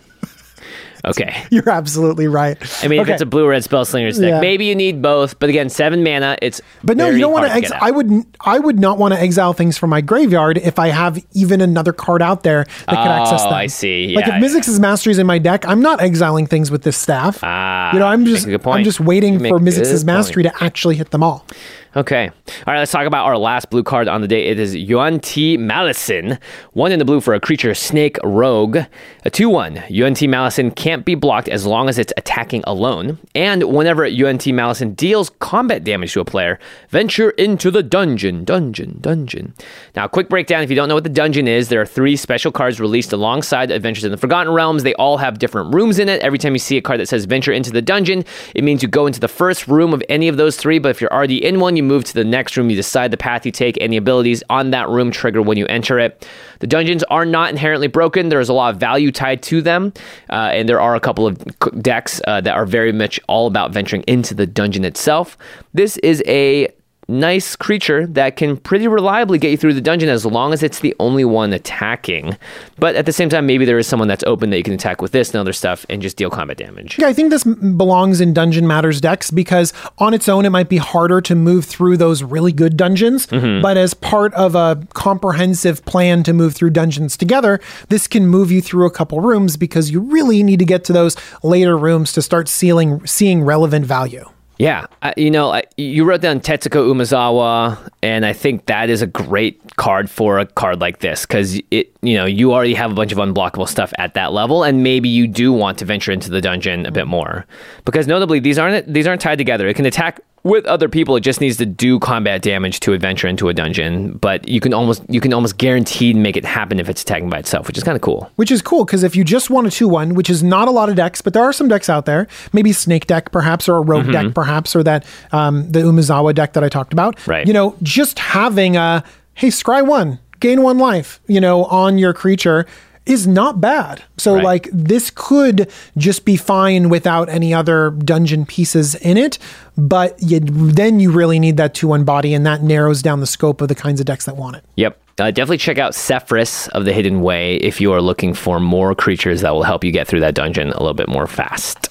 Okay. You're absolutely right. I mean, okay. if it's a blue-red Spellslinger's deck, Yeah. maybe you need both. But again, seven mana, it's But no, very you don't want hard to. to Ex- get I out. would. I would not want to exile things from my graveyard if I have even another card out there that could access Oh, them. I see. Like Yeah, if Mizzix's Mastery is in my deck, I'm not exiling things with this staff. Ah, you know, I'm you just. make a good point. I'm just waiting You make for a good Mizzix's point. Mastery to actually hit them all. Okay. All right, let's talk about our last blue card on the day. It is Yuan Ti Malison. One in the blue for a creature, Snake Rogue. A two one. Yuan Ti Malison can't be blocked as long as it's attacking alone. And whenever Yuan Ti Malison deals combat damage to a player, venture into the dungeon. Dungeon, dungeon. Now, quick breakdown. If you don't know what the dungeon is, there are three special cards released alongside Adventures in the Forgotten Realms. They all have different rooms in it. Every time you see a card that says venture into the dungeon, it means you go into the first room of any of those three. But if you're already in one, you move to the next room, you decide the path you take, and the abilities on that room trigger when you enter it. The dungeons are not inherently broken. There's a lot of value tied to them, uh, and there are a couple of decks uh, that are very much all about venturing into the dungeon itself. This is a nice creature that can pretty reliably get you through the dungeon as long as it's the only one attacking. But at the same time, maybe there is someone that's open that you can attack with this and other stuff and just deal combat damage. Yeah, I think this m- belongs in Dungeon Matters decks because on its own, it might be harder to move through those really good dungeons. Mm-hmm. But as part of a comprehensive plan to move through dungeons together, this can move you through a couple rooms because you really need to get to those later rooms to start sealing, seeing relevant value. Yeah, I, you know, I, you wrote down Tetsuko Umezawa, and I think that is a great card for a card like this because it, you know, you already have a bunch of unblockable stuff at that level, and maybe you do want to venture into the dungeon a bit more because notably these aren't these aren't tied together. It can attack with other people. It just needs to do combat damage to adventure into a dungeon, but you can almost you can almost guaranteed make it happen if it's attacking by itself, which is kind of cool. Which is cool because if you just want a two one, which is not a lot of decks, but there are some decks out there, maybe Snake deck perhaps, or a Rogue mm-hmm. deck perhaps, or that um, the Umezawa deck that I talked about. Right. You know, just having a hey, scry one, gain one life, you know, on your creature is not bad. So right. like this could just be fine without any other dungeon pieces in it, but you, then you really need that two one body, and that narrows down the scope of the kinds of decks that want it. Yep. Uh, definitely check out Sephris of the Hidden Way if you are looking for more creatures that will help you get through that dungeon a little bit more fast.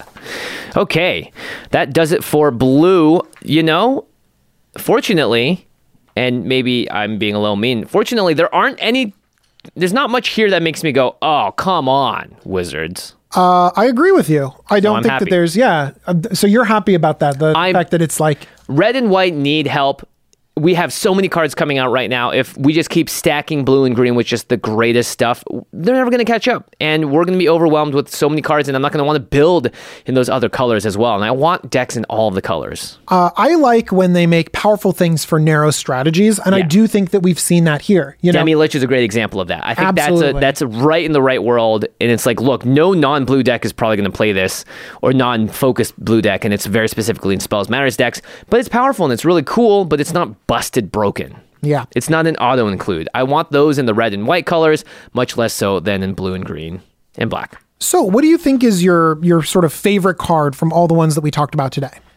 Okay, that does it for blue. You know, fortunately, and maybe I'm being a little mean, fortunately, there aren't any There's not much here that makes me go, oh, come on, Wizards. Uh, I agree with you. I don't I'm think happy. that there's, yeah. Uh, So you're happy about that. The I'm- fact that it's like, Red and white need help. We have so many cards coming out right now. If we just keep stacking blue and green with just the greatest stuff, they're never going to catch up. And we're going to be overwhelmed with so many cards, and I'm not going to want to build in those other colors as well. And I want decks in all of the colors. uh, I like when they make powerful things for narrow strategies. And I Yeah. do think that we've seen that here. You know, Demi Lich is a great example of that. I think Absolutely. that's a, that's right in the right world. And it's like, look, no non-blue deck is probably going to play this, or non-focused blue deck, and it's very specifically in Spells Matters decks. But it's powerful and it's really cool, but it's not busted broken. yeah. It's not an auto include. I want those in the red and white colors, much less so than in blue and green and black. So what do you think is your your sort of favorite card from all the ones that we talked about today?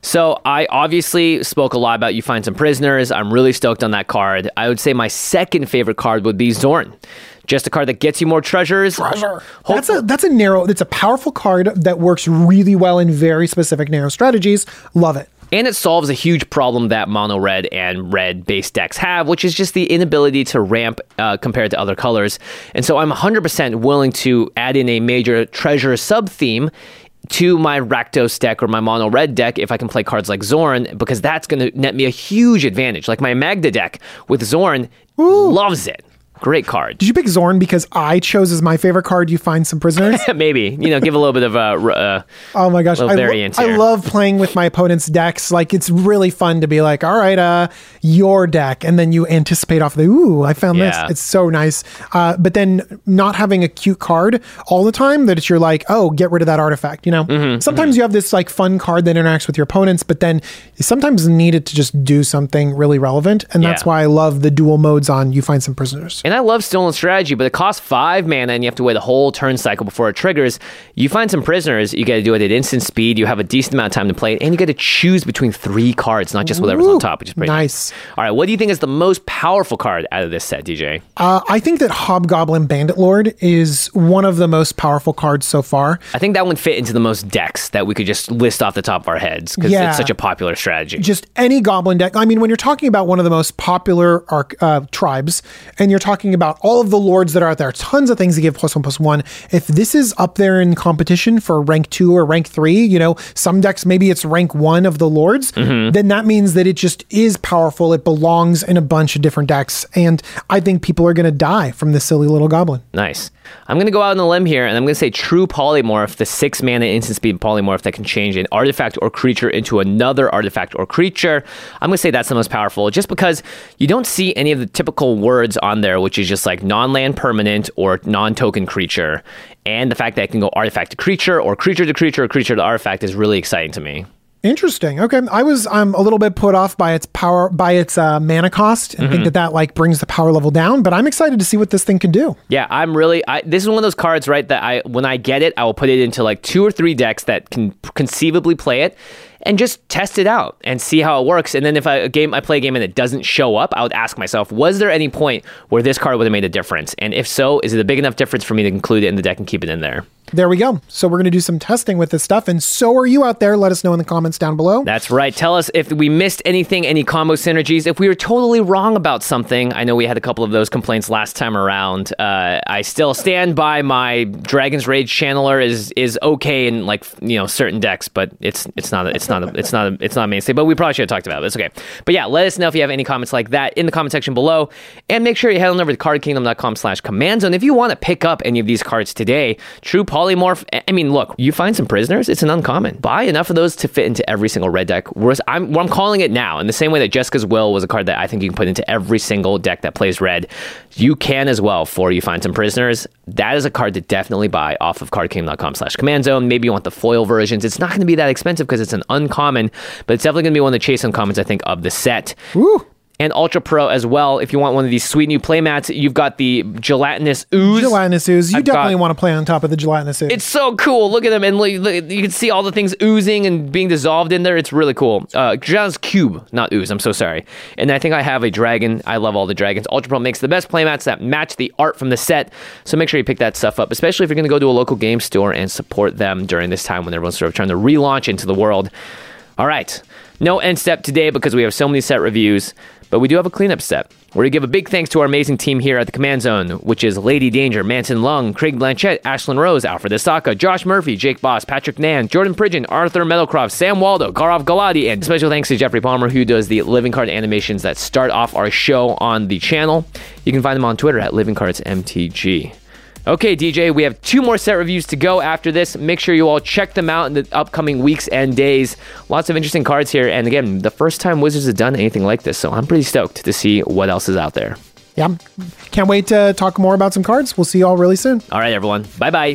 So I obviously spoke a lot about You Find Some Prisoners. I'm really stoked on that card. I would say my second favorite card would be Zorn. Just a card that gets you more treasures. Treasure. That's a that's a narrow, it's a powerful card that works really well in very specific narrow strategies. Love it. And it solves a huge problem that mono red and red base decks have, which is just the inability to ramp uh, compared to other colors. And so I'm one hundred percent willing to add in a major treasure sub-theme to my Rakdos deck or my mono red deck if I can play cards like Zorn, because that's going to net me a huge advantage. Like my Magda deck with Zorn Ooh. loves it. Great card. Did you pick Zorn because I chose as my favorite card You Find Some Prisoners? Maybe. You know, give a little bit of a uh, oh my gosh, I, lo- variance I here. love playing with my opponent's decks. Like, it's really fun to be like, all right, uh, your deck. And then you anticipate off the, ooh, I found Yeah. this. It's so nice. Uh, but then not having a cute card all the time that it's you're like, oh, get rid of that artifact. You know, Mm-hmm, sometimes mm-hmm. you have this like fun card that interacts with your opponents, but then you sometimes need it to just do something really relevant. And that's Yeah. why I love the dual modes on You Find Some Prisoners. And I love Stolen Strategy, but it costs five mana and you have to wait a whole turn cycle before it triggers. You Find Some Prisoners, you got to do it at instant speed. You have a decent amount of time to play it, and you got to choose between three cards, not just whatever's Ooh, on top, which is pretty nice. All right, what do you think is the most powerful card out of this set, D J? Uh, I think that Hobgoblin Bandit Lord is one of the most powerful cards so far. I think that would fit into the most decks that we could just list off the top of our heads because Yeah. it's such a popular strategy. Just any goblin deck. I mean, when you're talking about one of the most popular arc, uh, tribes, and you're talking about all of the lords that are out there, tons of things that give plus one plus one. If this is up there in competition for rank two or rank three, you know, some decks maybe it's rank one of the lords, Mm-hmm. then that means that it just is powerful. It belongs in a bunch of different decks, and I think people are going to die from this silly little goblin. Nice. I'm going to go out on a limb here, and I'm going to say True Polymorph, the six mana instant speed polymorph that can change an artifact or creature into another artifact or creature. I'm going to say that's the most powerful, just because you don't see any of the typical words on there, which is just like non-land permanent or non-token creature. And the fact that it can go artifact to creature or creature to creature or creature to artifact is really exciting to me. Interesting. Okay, I was I'm a little bit put off by its power, by its uh, mana cost, and Mm-hmm. think that that like brings the power level down. But I'm excited to see what this thing can do. Yeah, I'm really. I, this is one of those cards, right? That I, when I get it, I will put it into like two or three decks that can conceivably play it, and just test it out and see how it works. And then if I a game, I play a game and it doesn't show up, I would ask myself, was there any point where this card would have made a difference? And if so, is it a big enough difference for me to include it in the deck and keep it in there? There we go. So we're going to do some testing with this stuff, and so are you out there. Let us know in the comments down below. That's right. Tell us if we missed anything, any combo synergies, if we were totally wrong about something. I know we had a couple of those complaints last time around. Uh, I still stand by my Dragon's Rage Channeler is is okay in like you know certain decks, but it's it's not a, it's not a, it's not a, it's not a mainstay. But we probably should have talked about it. It's okay. But yeah, let us know if you have any comments like that in the comment section below, and make sure you head on over to card kingdom dot com slash command zone if you want to pick up any of these cards today. True Polymorph. I mean, look, You Find Some Prisoners. It's an uncommon. Buy enough of those to fit into every single red deck. Whereas I'm, well, I'm calling it now in the same way that Jessica's Will was a card that I think you can put into every single deck that plays red. You can as well for You Find Some Prisoners. That is a card to definitely buy off of card kingdom dot com slash command zone. Maybe you want the foil versions. It's not going to be that expensive because it's an uncommon, but it's definitely going to be one of the chase uncommons, I think, of the set. Woo! And Ultra Pro as well. If you want one of these sweet new playmats, you've got the Gelatinous Ooze. Gelatinous ooze. You I've definitely got- want to play on top of the gelatinous ooze. It's so cool. Look at them, and look, look, you can see all the things oozing and being dissolved in there. It's really cool. Uh, Gelatinous Cube, not ooze. I'm so sorry. And I think I have a dragon. I love all the dragons. Ultra Pro makes the best playmats that match the art from the set. So make sure you pick that stuff up, especially if you're going to go to a local game store and support them during this time when everyone's sort of trying to relaunch into the world. All right. No end step today because we have so many set reviews, but we do have a cleanup step. We're going to give a big thanks to our amazing team here at the Command Zone, which is Lady Danger, Manson Lung, Craig Blanchett, Ashlyn Rose, Alfred Asaka, Josh Murphy, Jake Boss, Patrick Nan, Jordan Pridgeon, Arthur Meadowcroft, Sam Waldo, Gaurav Galati, and special thanks to Jeffrey Palmer, who does the living card animations that start off our show on the channel. You can find them on Twitter at Living Cards M T G. Okay, D J, we have two more set reviews to go after this. Make sure you all check them out in the upcoming weeks and days. Lots of interesting cards here. And again, the first time Wizards have done anything like this, so I'm pretty stoked to see what else is out there. Yeah. Can't wait to talk more about some cards. We'll see you all really soon. All right, everyone. Bye-bye.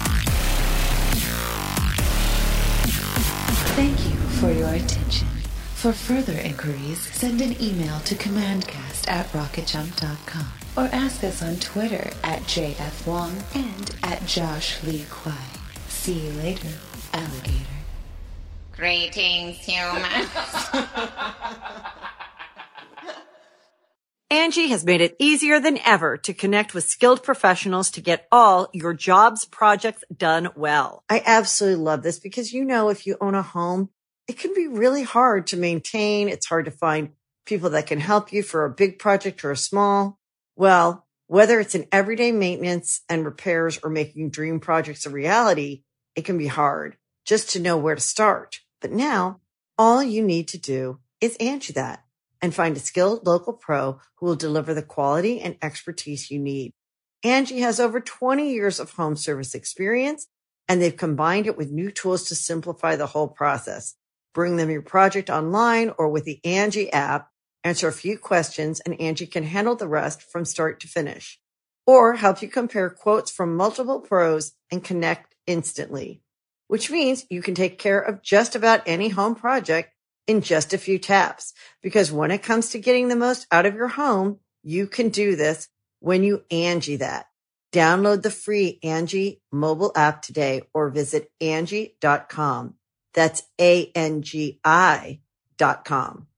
Thank you for your attention. For further inquiries, send an email to commandcast at rocket jump dot com or ask us on Twitter at J F Wong and at Josh Lee Kwai. See you later, alligator. Greetings, humans. Angie has made it easier than ever to connect with skilled professionals to get all your jobs projects done well. I absolutely love this because, you know, if you own a home, it can be really hard to maintain. It's hard to find people that can help you for a big project or a small. Well, whether it's in everyday maintenance and repairs or making dream projects a reality, it can be hard just to know where to start. But now all you need to do is Angie that and find a skilled local pro who will deliver the quality and expertise you need. Angie has over twenty years of home service experience, and they've combined it with new tools to simplify the whole process. Bring them your project online or with the Angie app, answer a few questions, and Angie can handle the rest from start to finish. Or help you compare quotes from multiple pros and connect instantly, which means you can take care of just about any home project in just a few taps. Because when it comes to getting the most out of your home, you can do this when you Angie that. Download the free Angie mobile app today or visit Angie dot com. That's A N G I dot com.